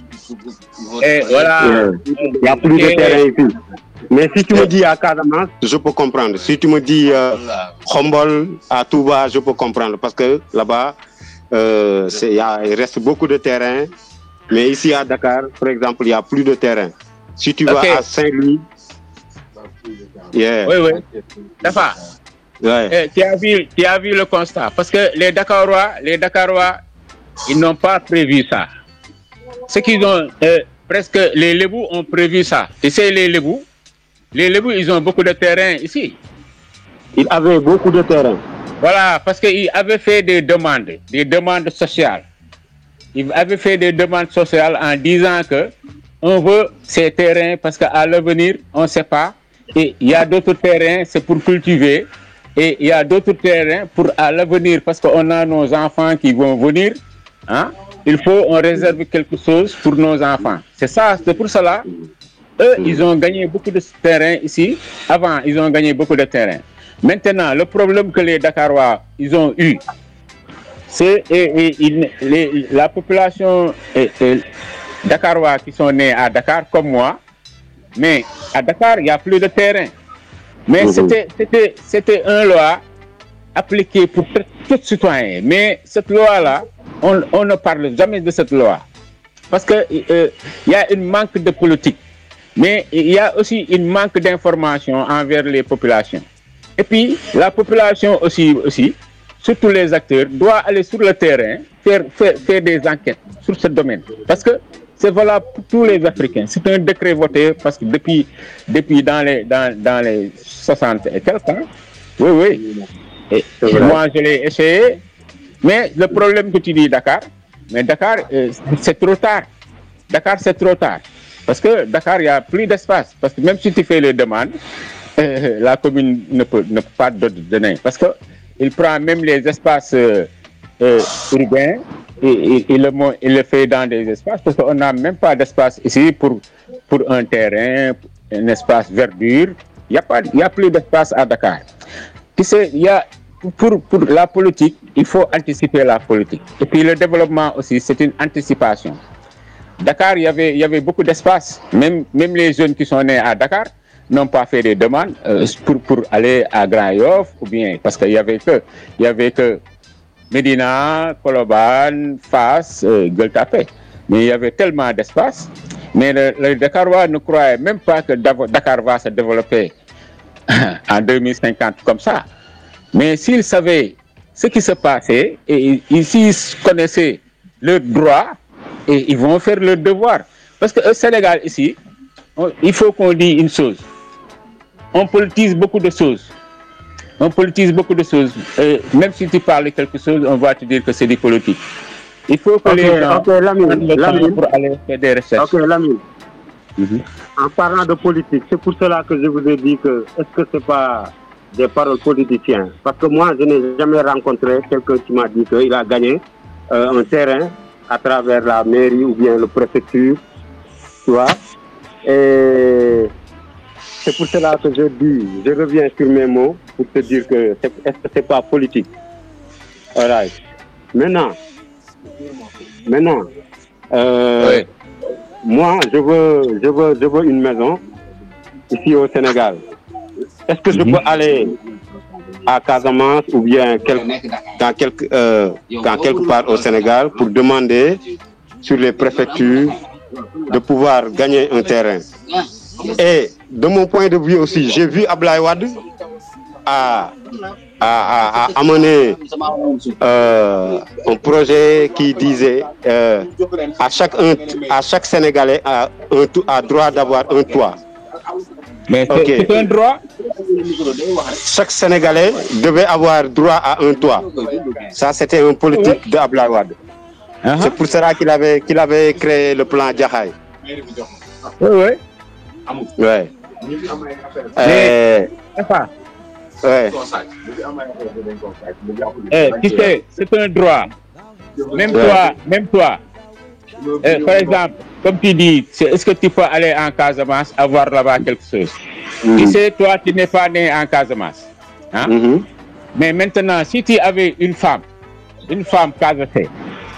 Et voilà. Il n'y a plus okay. de terrain ici. Mais si tu me dis à Casamance, je peux comprendre. Si tu me dis euh, Khombol, à Touba, je peux comprendre. Parce que là-bas, euh, c'est, y a, il reste beaucoup de terrain. Mais ici à Dakar, par exemple, il n'y a plus de terrain. Si tu vas okay. à Saint-Louis... Yeah. Oui, oui. D'accord. Ouais. Eh, tu, as vu, tu as vu le constat. Parce que les Dakarois, les Dakarois, ils n'ont pas prévu ça. Ce qu'ils ont... Euh, presque les Lébous ont prévu ça. Tu sais, les Lébous, les Lébous, ils ont beaucoup de terrain ici. Ils avaient beaucoup de terrain. Voilà, parce qu'ils avaient fait des demandes, des demandes sociales. Ils avaient fait des demandes sociales en disant que on veut ces terrains parce qu'à l'avenir, on ne sait pas. Et il y a d'autres terrains, c'est pour cultiver. Et il y a d'autres terrains pour à l'avenir, parce qu'on a nos enfants qui vont venir. Hein? Il faut on réserve quelque chose pour nos enfants. C'est ça, c'est pour cela. Eux, ils ont gagné beaucoup de terrain ici. Avant, ils ont gagné beaucoup de terrain. Maintenant, le problème que les Dakarois, ils ont eu, c'est et, et, il, les, la population et, et, Dakarois qui sont nés à Dakar, comme moi, mais à Dakar, il n'y a plus de terrain. Mais mmh. c'était, c'était, c'était une loi appliquée pour tout citoyen. Mais cette loi-là, on, on ne parle jamais de cette loi. Parce qu'il euh, y a un manque de politique. Mais il y a aussi un manque d'information envers les populations. Et puis, la population aussi, aussi, surtout les acteurs, doit aller sur le terrain, faire, faire, faire des enquêtes sur ce domaine. Parce que c'est valable pour tous les Africains. C'est un décret voté parce que depuis, depuis dans, les, dans, dans les soixante et quelques ans, oui, oui. Et, et moi, je l'ai essayé. Mais le problème que tu dis, Dakar, mais Dakar, euh, c'est trop tard. Dakar, c'est trop tard. Parce que Dakar, il n'y a plus d'espace. Parce que même si tu fais les demandes, euh, la commune ne peut, ne peut pas te donner. Parce qu'il prend même les espaces euh, euh, urbains et, et, et le, il le fait dans des espaces. Parce qu'on n'a même pas d'espace ici pour, pour un terrain, un espace verdure. Il n'y a, pas, il y a plus d'espace à Dakar. Tu sais, il y a, pour, pour la politique, il faut anticiper la politique. Et puis le développement aussi, c'est une anticipation. Dakar, il y avait, il y avait beaucoup d'espace. Même, même les jeunes qui sont nés à Dakar n'ont pas fait des demandes euh, pour, pour aller à Grand-Yoff ou bien parce qu'il y avait que, il y avait que Médina, Colobane, Fass, euh, Gueule Tapée. Mais il y avait tellement d'espace. Mais le, le Dakarois ne croyait même pas que Dakar va se développer en deux mille cinquante comme ça. Mais s'ils savaient ce qui se passait et, et s'ils connaissaient leurs droits, et ils vont faire leur devoir. Parce qu'au Sénégal, ici, on, il faut qu'on dise une chose. On politise beaucoup de choses. on politise beaucoup de choses. Euh, même si tu parles de quelque chose, on va te dire que c'est du politique. Il faut que okay, les gens okay, Lamine, le Lamine. pour aller faire des recherches. Ok, Lamine. Mm-hmm. En parlant de politique, c'est pour cela que je vous ai dit que est-ce que c'est pas des paroles politiciens? Parce que moi, je n'ai jamais rencontré quelqu'un qui m'a dit qu'il a gagné euh, un terrain à travers la mairie ou bien le préfecture, tu vois. Et c'est pour cela que je dis, je reviens sur mes mots pour te dire que c'est, est-ce que c'est pas politique? Alright. Maintenant, maintenant, euh, Oui. moi, je veux, je veux, je veux une maison ici au Sénégal. Est-ce que je peux aller à Casamance ou bien quelque, dans, quelque, euh, dans quelque part au Sénégal pour demander sur les préfectures de pouvoir gagner un terrain? Et de mon point de vue aussi, j'ai vu Ablaye Wade à, à, à, à amener euh, un projet qui disait euh, à, chaque, un, à chaque Sénégalais a, un, a droit d'avoir un toit. Mais c'est, okay. c'est un droit. Chaque Sénégalais devait avoir droit à un toit. Ça, c'était une politique oui. d'Ablaye Wade. Uh-huh. C'est pour cela qu'il avait, qu'il avait créé le plan Jaxaay. Oui, oui. Ouais. Mais, enfin, ouais. Eh, tu sais, c'est un droit. Même ouais. toi, même toi. Eh, par exemple, comme tu dis, c'est, est-ce que tu peux aller en Casamance avoir là-bas quelque chose? Mm-hmm. Tu sais, toi, tu n'es pas né en Casamance. Hein? Mm-hmm. Mais maintenant, si tu avais une femme, une femme casamançaise,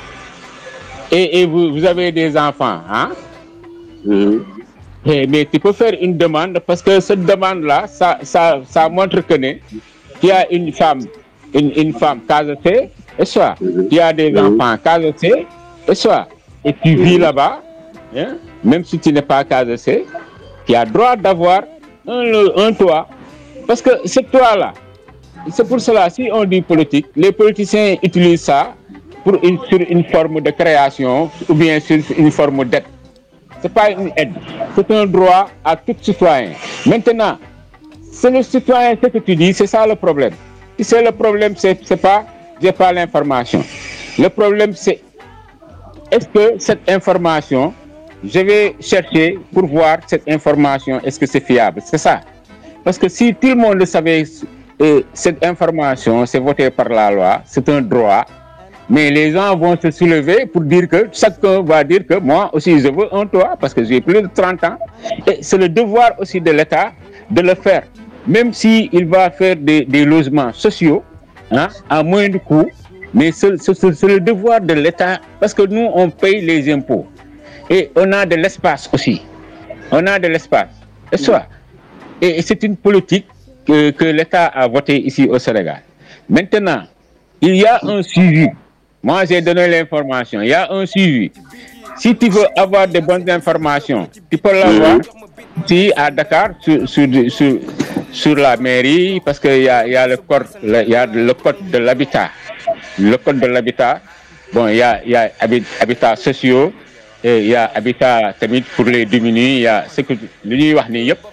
et, et vous, vous avez des enfants, hein? Mm-hmm. Et, mais tu peux faire une demande parce que cette demande-là, ça, ça, ça montre que tu as une femme, une, une femme casamançaise, et soit mm-hmm. tu as des mm-hmm. enfants casamançaise, et soit et tu vis mm-hmm. là-bas, hein? Même si tu n'es pas casamançaise, tu as droit d'avoir un, un toit. Parce que ce toit-là, c'est pour cela, si on dit politique, les politiciens utilisent ça pour une, sur une forme de création ou bien sur une forme d'aide. Ce n'est pas une aide, c'est un droit à tout citoyen. Maintenant, c'est le citoyen, ce que tu dis, c'est ça le problème. Si c'est le problème, c'est, c'est pas, j'ai pas l'information. Le problème, c'est est-ce que cette information, je vais chercher pour voir cette information, est-ce que c'est fiable? C'est ça. Parce que si tout le monde savait euh, cette information, c'est voté par la loi, c'est un droit, mais les gens vont se soulever pour dire que chacun va dire que moi aussi je veux un toit parce que j'ai plus de trente ans. Et c'est le devoir aussi de l'État de le faire. Même s'il va faire des, des logements sociaux hein, à moindre coût, mais c'est, c'est, c'est le devoir de l'État parce que nous on paye les impôts. Et on a de l'espace aussi. On a de l'espace. Et, soit, et c'est une politique que, que l'État a votée ici au Sénégal. Maintenant, il y a un suivi. Moi, j'ai donné l'information. Il y a un suivi. Si tu veux avoir de bonnes informations, tu peux l'avoir ici à Dakar sur, sur, sur, sur la mairie parce qu'il y a, il y a le code, il y a le code de l'habitat. Le code de l'habitat. Bon, il y a, il y a habitat sociaux. Et il y a habitat tamit pour les démunis, il y a ce que lui wax ni yep.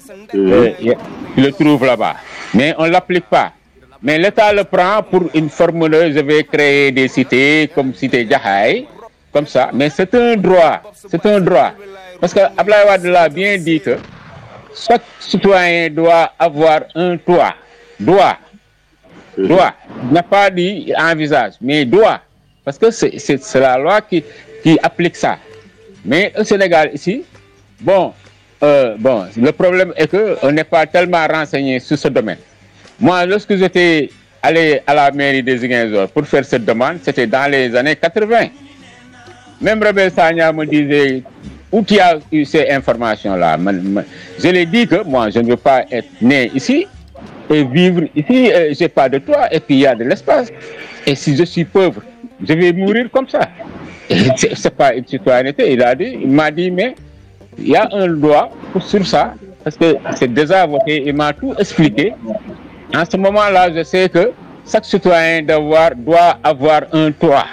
Tu le trouves là-bas. Mais on l'applique pas. Mais l'État le prend pour une formule, je vais créer des cités comme cité Jaxaay, comme ça. Mais c'est un droit, c'est un droit. Parce que Ablaye Wade l'a bien dit que chaque citoyen doit avoir un toit. Doit. Doit. Il n'a pas dit envisage, mais doit. Parce que c'est, c'est, c'est la loi qui qui applique ça. Mais au Sénégal ici, bon, euh, bon, le problème est qu'on n'est pas tellement renseigné sur ce domaine. Moi, lorsque j'étais allé à la mairie de Ziguinchor pour faire cette demande, c'était dans les années quatre-vingts. Même Rebel Sagna me disait, où tu as eu ces informations-là? Je lui ai dit que moi, je ne veux pas être né ici et vivre ici, euh, je n'ai pas de toit et puis il y a de l'espace. Et si je suis pauvre, je vais mourir comme ça. C'est, c'est pas une citoyenneté, il a dit, il m'a dit, mais il y a un droit pour sur ça, parce que c'est déjà voté, il m'a tout expliqué. En ce moment-là, je sais que chaque citoyen doit, doit avoir un toit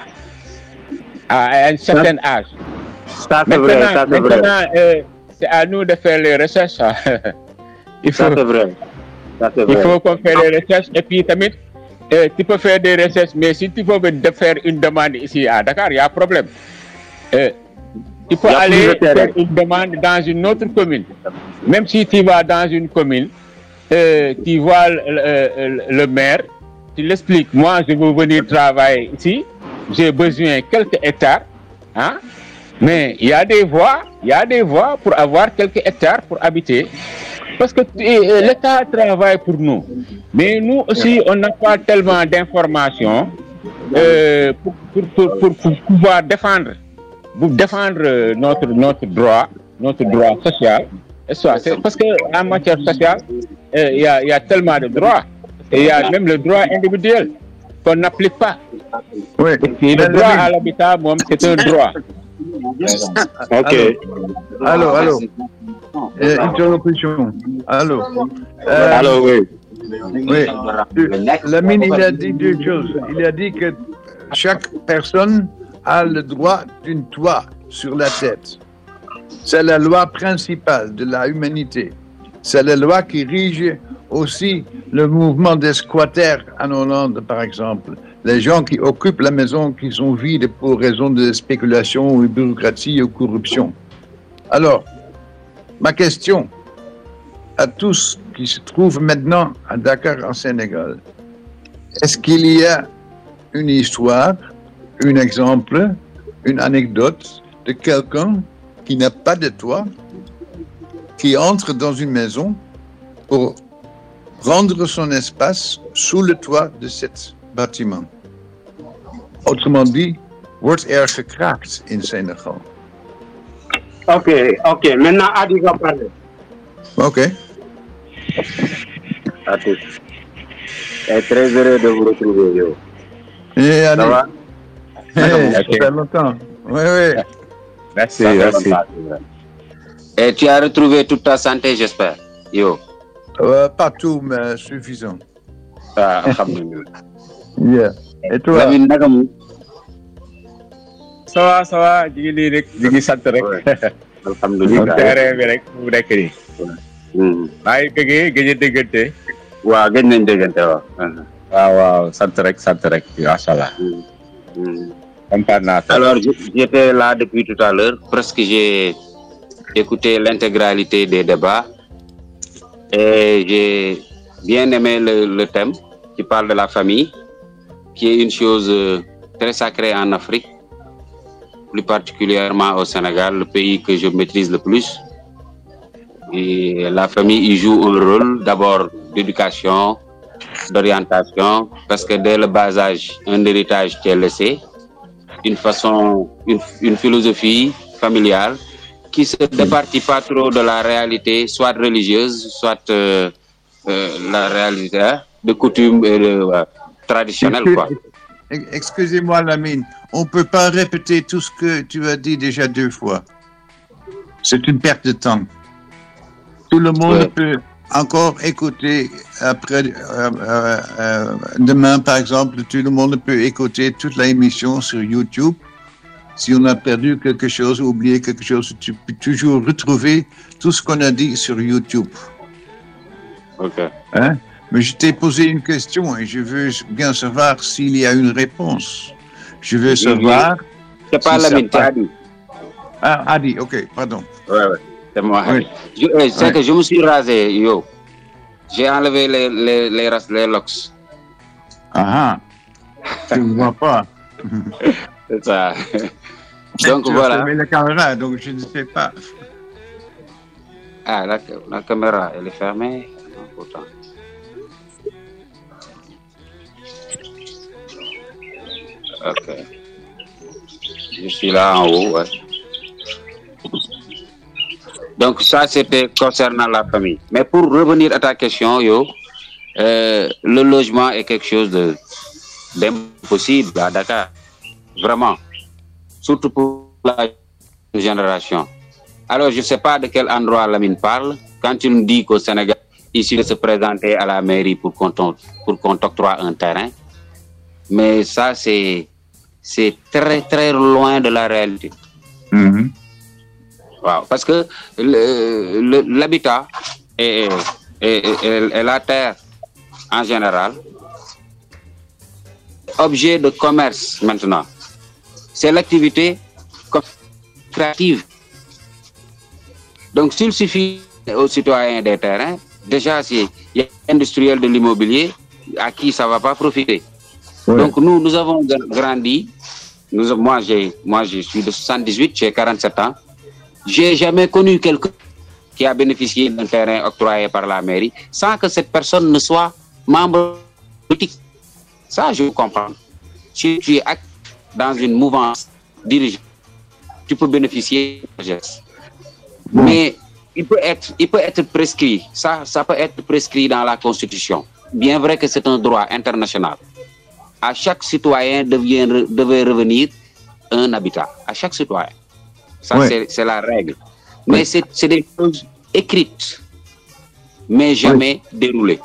à un certain âge. Ça, c'est maintenant, vrai, ça, c'est maintenant vrai. Euh, c'est à nous de faire les recherches. Il faut... Ça, c'est vrai. Il faut qu'on fasse des recherches et puis tamit, euh, tu peux faire des recherches, mais si tu veux de faire une demande ici à Dakar, il y a un problème. Euh, il faut aller faire une demande dans une autre commune. Même si tu vas dans une commune, euh, tu vois le, le, le maire, tu l'expliques, moi je veux venir travailler ici, j'ai besoin de quelques hectares, hein? Mais il y a des voies, il y a des voies pour avoir quelques hectares pour habiter. Parce que euh, l'État travaille pour nous. Mais nous aussi, on n'a pas tellement d'informations euh, pour, pour, pour, pour, pour pouvoir défendre, pour défendre notre, notre droit, notre droit social. Et ça, c'est parce qu'en matière sociale, euh, il y a, il y a tellement de droits. Et il y a même le droit individuel qu'on n'applique pas. Oui. Et le droit à l'habitat, moi, c'est un droit. Ok. Allô, allô. Euh, interruption. Allô. Euh, allô, oui. Oui. Lamine, il a dit deux choses. Il a dit que chaque personne a le droit d'une toit sur la tête. C'est la loi principale de la humanité. C'est la loi qui rige aussi le mouvement des squatters en Hollande, par exemple. Les gens qui occupent la maison qui sont vides pour raison de spéculation ou de bureaucratie ou corruption. Alors, ma question à tous qui se trouvent maintenant à Dakar, en Sénégal, est-ce qu'il y a une histoire, un exemple, une anecdote de quelqu'un qui n'a pas de toit, qui entre dans une maison pour rendre son espace sous le toit de cet bâtiment? Autrement dit, wordt er gekraakt in Sénégal? Ok, ok. Maintenant, Adi va parler. Ok. À tous. Je suis très heureux de vous retrouver, yo. Et Adi. Ça va? Hey, ça fait longtemps. Oui, oui. Merci, merci. Et tu as retrouvé toute ta santé, j'espère, yo. Euh, pas tout, mais suffisant. Ah, alhamdulillah. Yeah. Et toi? Lamine, naka mu? Ça va, ça va, ñu ngi nii rek ñu ngi sant rek. Alhamdulillah. terrain bi rek mu nekk nii. maa ngi bëggee gëj a déggante. waaw gëj nañ déggante waaw. waaw waaw sant rek sant rek macha allah. kontaan naa. Alors j'étais là depuis tout à l'heure, presque j'ai écouté l'intégralité des débats et j'ai bien aimé le, le thème qui parle de la famille, qui est une chose très sacrée en Afrique, plus particulièrement au Sénégal, le pays que je maîtrise le plus. Et la famille y joue un rôle d'abord d'éducation, d'orientation, parce que dès le bas âge, un héritage qui est laissé, une façon, une, une philosophie familiale qui se départit pas trop de la réalité, soit religieuse, soit euh, euh, la réalité de coutume et de euh, traditionnelle, quoi. Excusez-moi, Lamine, on ne peut pas répéter tout ce que tu as dit déjà deux fois. C'est une perte de temps. Tout le monde ouais. peut encore écouter après, euh, euh, euh, demain, par exemple, tout le monde peut écouter toute l'émission sur YouTube. Si on a perdu quelque chose ou oublié quelque chose, tu peux toujours retrouver tout ce qu'on a dit sur YouTube. Ok. Hein? Mais je t'ai posé une question et je veux bien savoir s'il y a une réponse. Je veux savoir... C'est pas si Lamine, c'est Adi. Ah, Adi, ok, pardon. Ouais, ouais, c'est moi, Adi. Oui. Je, euh, c'est ouais. que je me suis rasé, yo. J'ai enlevé les, les, les, les locks. Ah ah, tu ne vois pas. C'est ça. Donc tu voilà. as fermé la caméra, donc je ne sais pas. Ah, la, la caméra, elle est fermée. Non, pourtant. Ok. Je suis là en haut, ouais. Donc ça, c'était concernant la famille. Mais pour revenir à ta question, yo, euh, le logement est quelque chose de d'impossible à Dakar. Vraiment. Surtout pour la génération. Alors, je ne sais pas de quel endroit Lamine parle. Quand il nous dit qu'au Sénégal, il suffit de se présenter à la mairie pour qu'on, pour qu'on t'octroie un terrain. Mais ça, c'est, c'est très, très loin de la réalité. Mm-hmm. Wow. Parce que le, le, l'habitat est, et, et, et la terre en général, objet de commerce maintenant. C'est l'activité créative. Donc, s'il suffit aux citoyens des terrains, déjà, il y a industriel de l'immobilier à qui ça ne va pas profiter. Oui. Donc, nous, nous avons grandi. Nous, moi, j'ai, moi, je suis de soixante-dix-huit, j'ai quarante-sept ans. Je n'ai jamais connu quelqu'un qui a bénéficié d'un terrain octroyé par la mairie sans que cette personne ne soit membre politique. Ça, je comprends. Si tu es dans une mouvance dirigée, tu peux bénéficier de gestes. Mmh. Mais il peut être, il peut être prescrit. Ça, ça peut être prescrit dans la Constitution. Bien vrai que c'est un droit international. À chaque citoyen devient, devait revenir un habitat. À chaque citoyen. Ça, oui. c'est, c'est la règle. Mais oui. c'est, c'est des choses écrites, mais jamais oui. déroulées.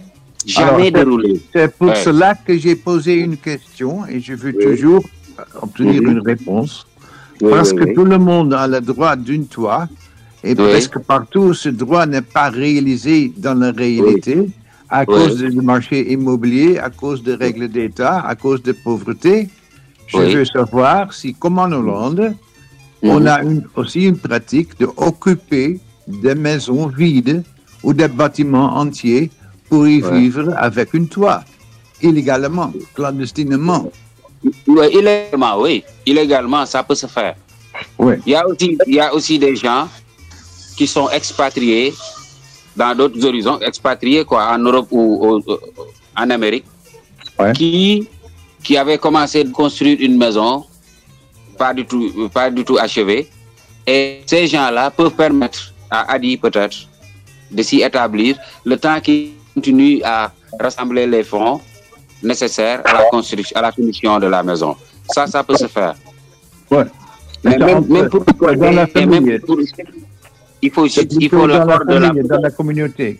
Jamais Alors, déroulées. C'est pour ouais. cela que j'ai posé une question et je veux oui. toujours obtenir mm-hmm. une réponse. Oui, parce oui, que oui. tout le monde a le droit d'une toit et oui. presque partout, ce droit n'est pas réalisé dans la réalité oui. à oui. cause du marché immobilier, à cause des règles d'État, à cause de pauvreté. Je oui. veux savoir si, comme en Hollande, mm-hmm. on a une, aussi une pratique d'occuper des maisons vides ou des bâtiments entiers pour y ouais. vivre avec une toit, illégalement, clandestinement. Oui, illégalement, oui. Illégalement, ça peut se faire. Oui. Il y a aussi, il y a aussi des gens qui sont expatriés dans d'autres horizons, expatriés quoi, en Europe ou, ou en Amérique, ouais. qui, qui avaient commencé à construire une maison, pas du tout, pas du tout achevée, et ces gens-là peuvent permettre à Adi peut-être de s'y établir le temps qu'ils continuent à rassembler les fonds nécessaires à la construction, à la finition de la maison. Ça, ça peut se faire. Ouais. Mais même, même pour dans la famille, même pour, il faut, il faut le corps de la dans la communauté.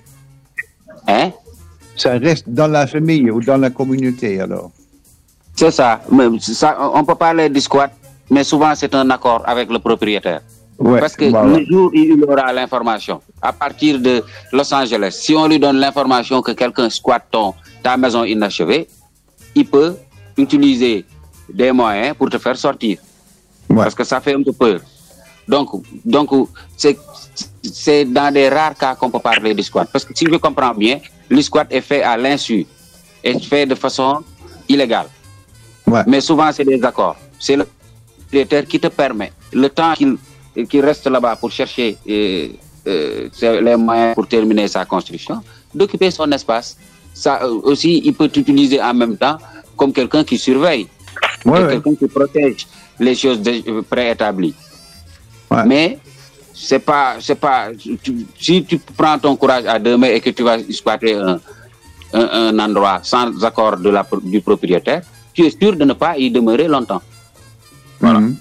Hein? Ça reste dans la famille ou dans la communauté alors. C'est ça. Mais ça on peut parler du squat, mais souvent c'est un accord avec le propriétaire. Ouais, Parce que voilà. le jour où il aura l'information, à partir de Los Angeles, si on lui donne l'information que quelqu'un squatte ton, ta maison inachevée, il peut utiliser des moyens pour te faire sortir. Ouais. Parce que ça fait un peu peur. Donc, donc c'est, c'est dans des rares cas qu'on peut parler du squat. Parce que si je comprends bien, le squat est fait à l'insu, est fait de façon illégale. Ouais. Mais souvent, c'est des accords. C'est le propriétaire qui te permet, le temps qu'il qui reste là-bas pour chercher euh, euh, les moyens pour terminer sa construction, d'occuper son espace. Ça euh, aussi, il peut utiliser en même temps comme quelqu'un qui surveille, ouais, ouais. quelqu'un qui protège les choses de, préétablies. Ouais. Mais c'est pas, c'est pas. Tu, si tu prends ton courage à deux mains et que tu vas squatter un, un, un endroit sans accord de la, du propriétaire, tu es sûr de ne pas y demeurer longtemps. Voilà. Mm-hmm.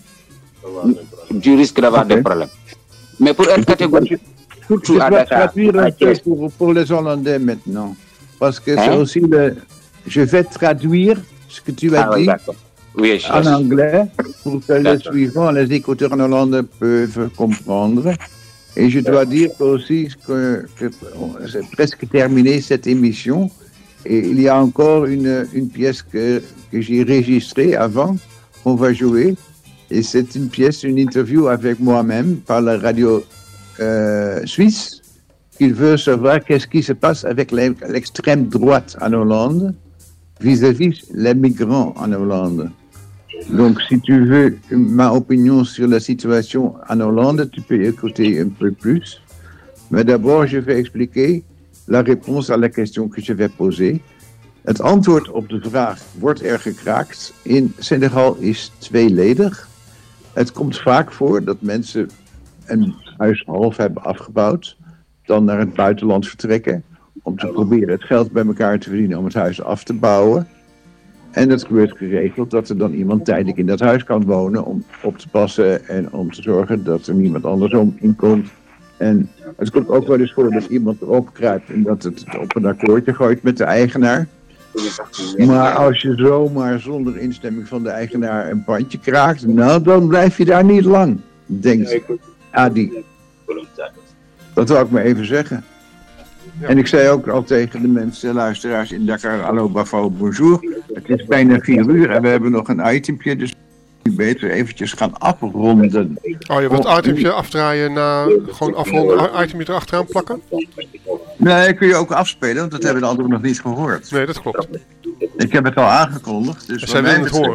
Tu risques d'avoir okay. des problèmes. Mais pour être catégorique, surtout à Dakar. Je vais traduire un peu pour, pour les Hollandais maintenant. Parce que hein? c'est aussi le. Je vais traduire ce que tu as ah, dit oui, oui, en anglais pour que les suivants, les écouteurs en Hollande peuvent comprendre. Et je dois dire aussi que, que c'est presque terminé cette émission. Et il y a encore une, une pièce que, que j'ai enregistrée avant, qu'on va jouer. Et c'est une pièce, une interview avec moi-même par la radio euh, suisse. Il veut savoir qu'est-ce qui se passe avec l'extrême droite en Hollande vis-à-vis les migrants en Hollande. Donc, si tu veux ma opinion sur la situation en Hollande, tu peux écouter un peu plus. Mais d'abord, je vais expliquer la réponse à la question que je vais poser. Het antwoord op de vraag, wordt er gekraakt? In Senegal is tweeledig. Het komt vaak voor dat mensen een huis half hebben afgebouwd, dan naar het buitenland vertrekken, om te proberen het geld bij elkaar te verdienen om het huis af te bouwen. En dat gebeurt geregeld dat er dan iemand tijdelijk in dat huis kan wonen om op te passen en om te zorgen dat er niemand anders om inkomt. En het komt ook wel eens voor dat iemand erop kruipt en dat het op een akkoordje gooit met de eigenaar. Maar als je zomaar zonder instemming van de eigenaar een pandje kraakt, nou dan blijf je daar niet lang, denkt Adi. Dat wil ik maar even zeggen. Ja. En ik zei ook al tegen de mensen, luisteraars in Dakar, hallo, bafo, bonjour. Het is bijna vier uur en we hebben nog een itempje, dus beter eventjes gaan afronden. Oh, je wilt het itempje afdraaien na gewoon afronden, itemje erachteraan plakken? Nee, kun je ook afspelen, want dat hebben we de anderen nog niet gehoord. Nee, dat klopt. Ik heb het al aangekondigd. Dus zij willen het horen.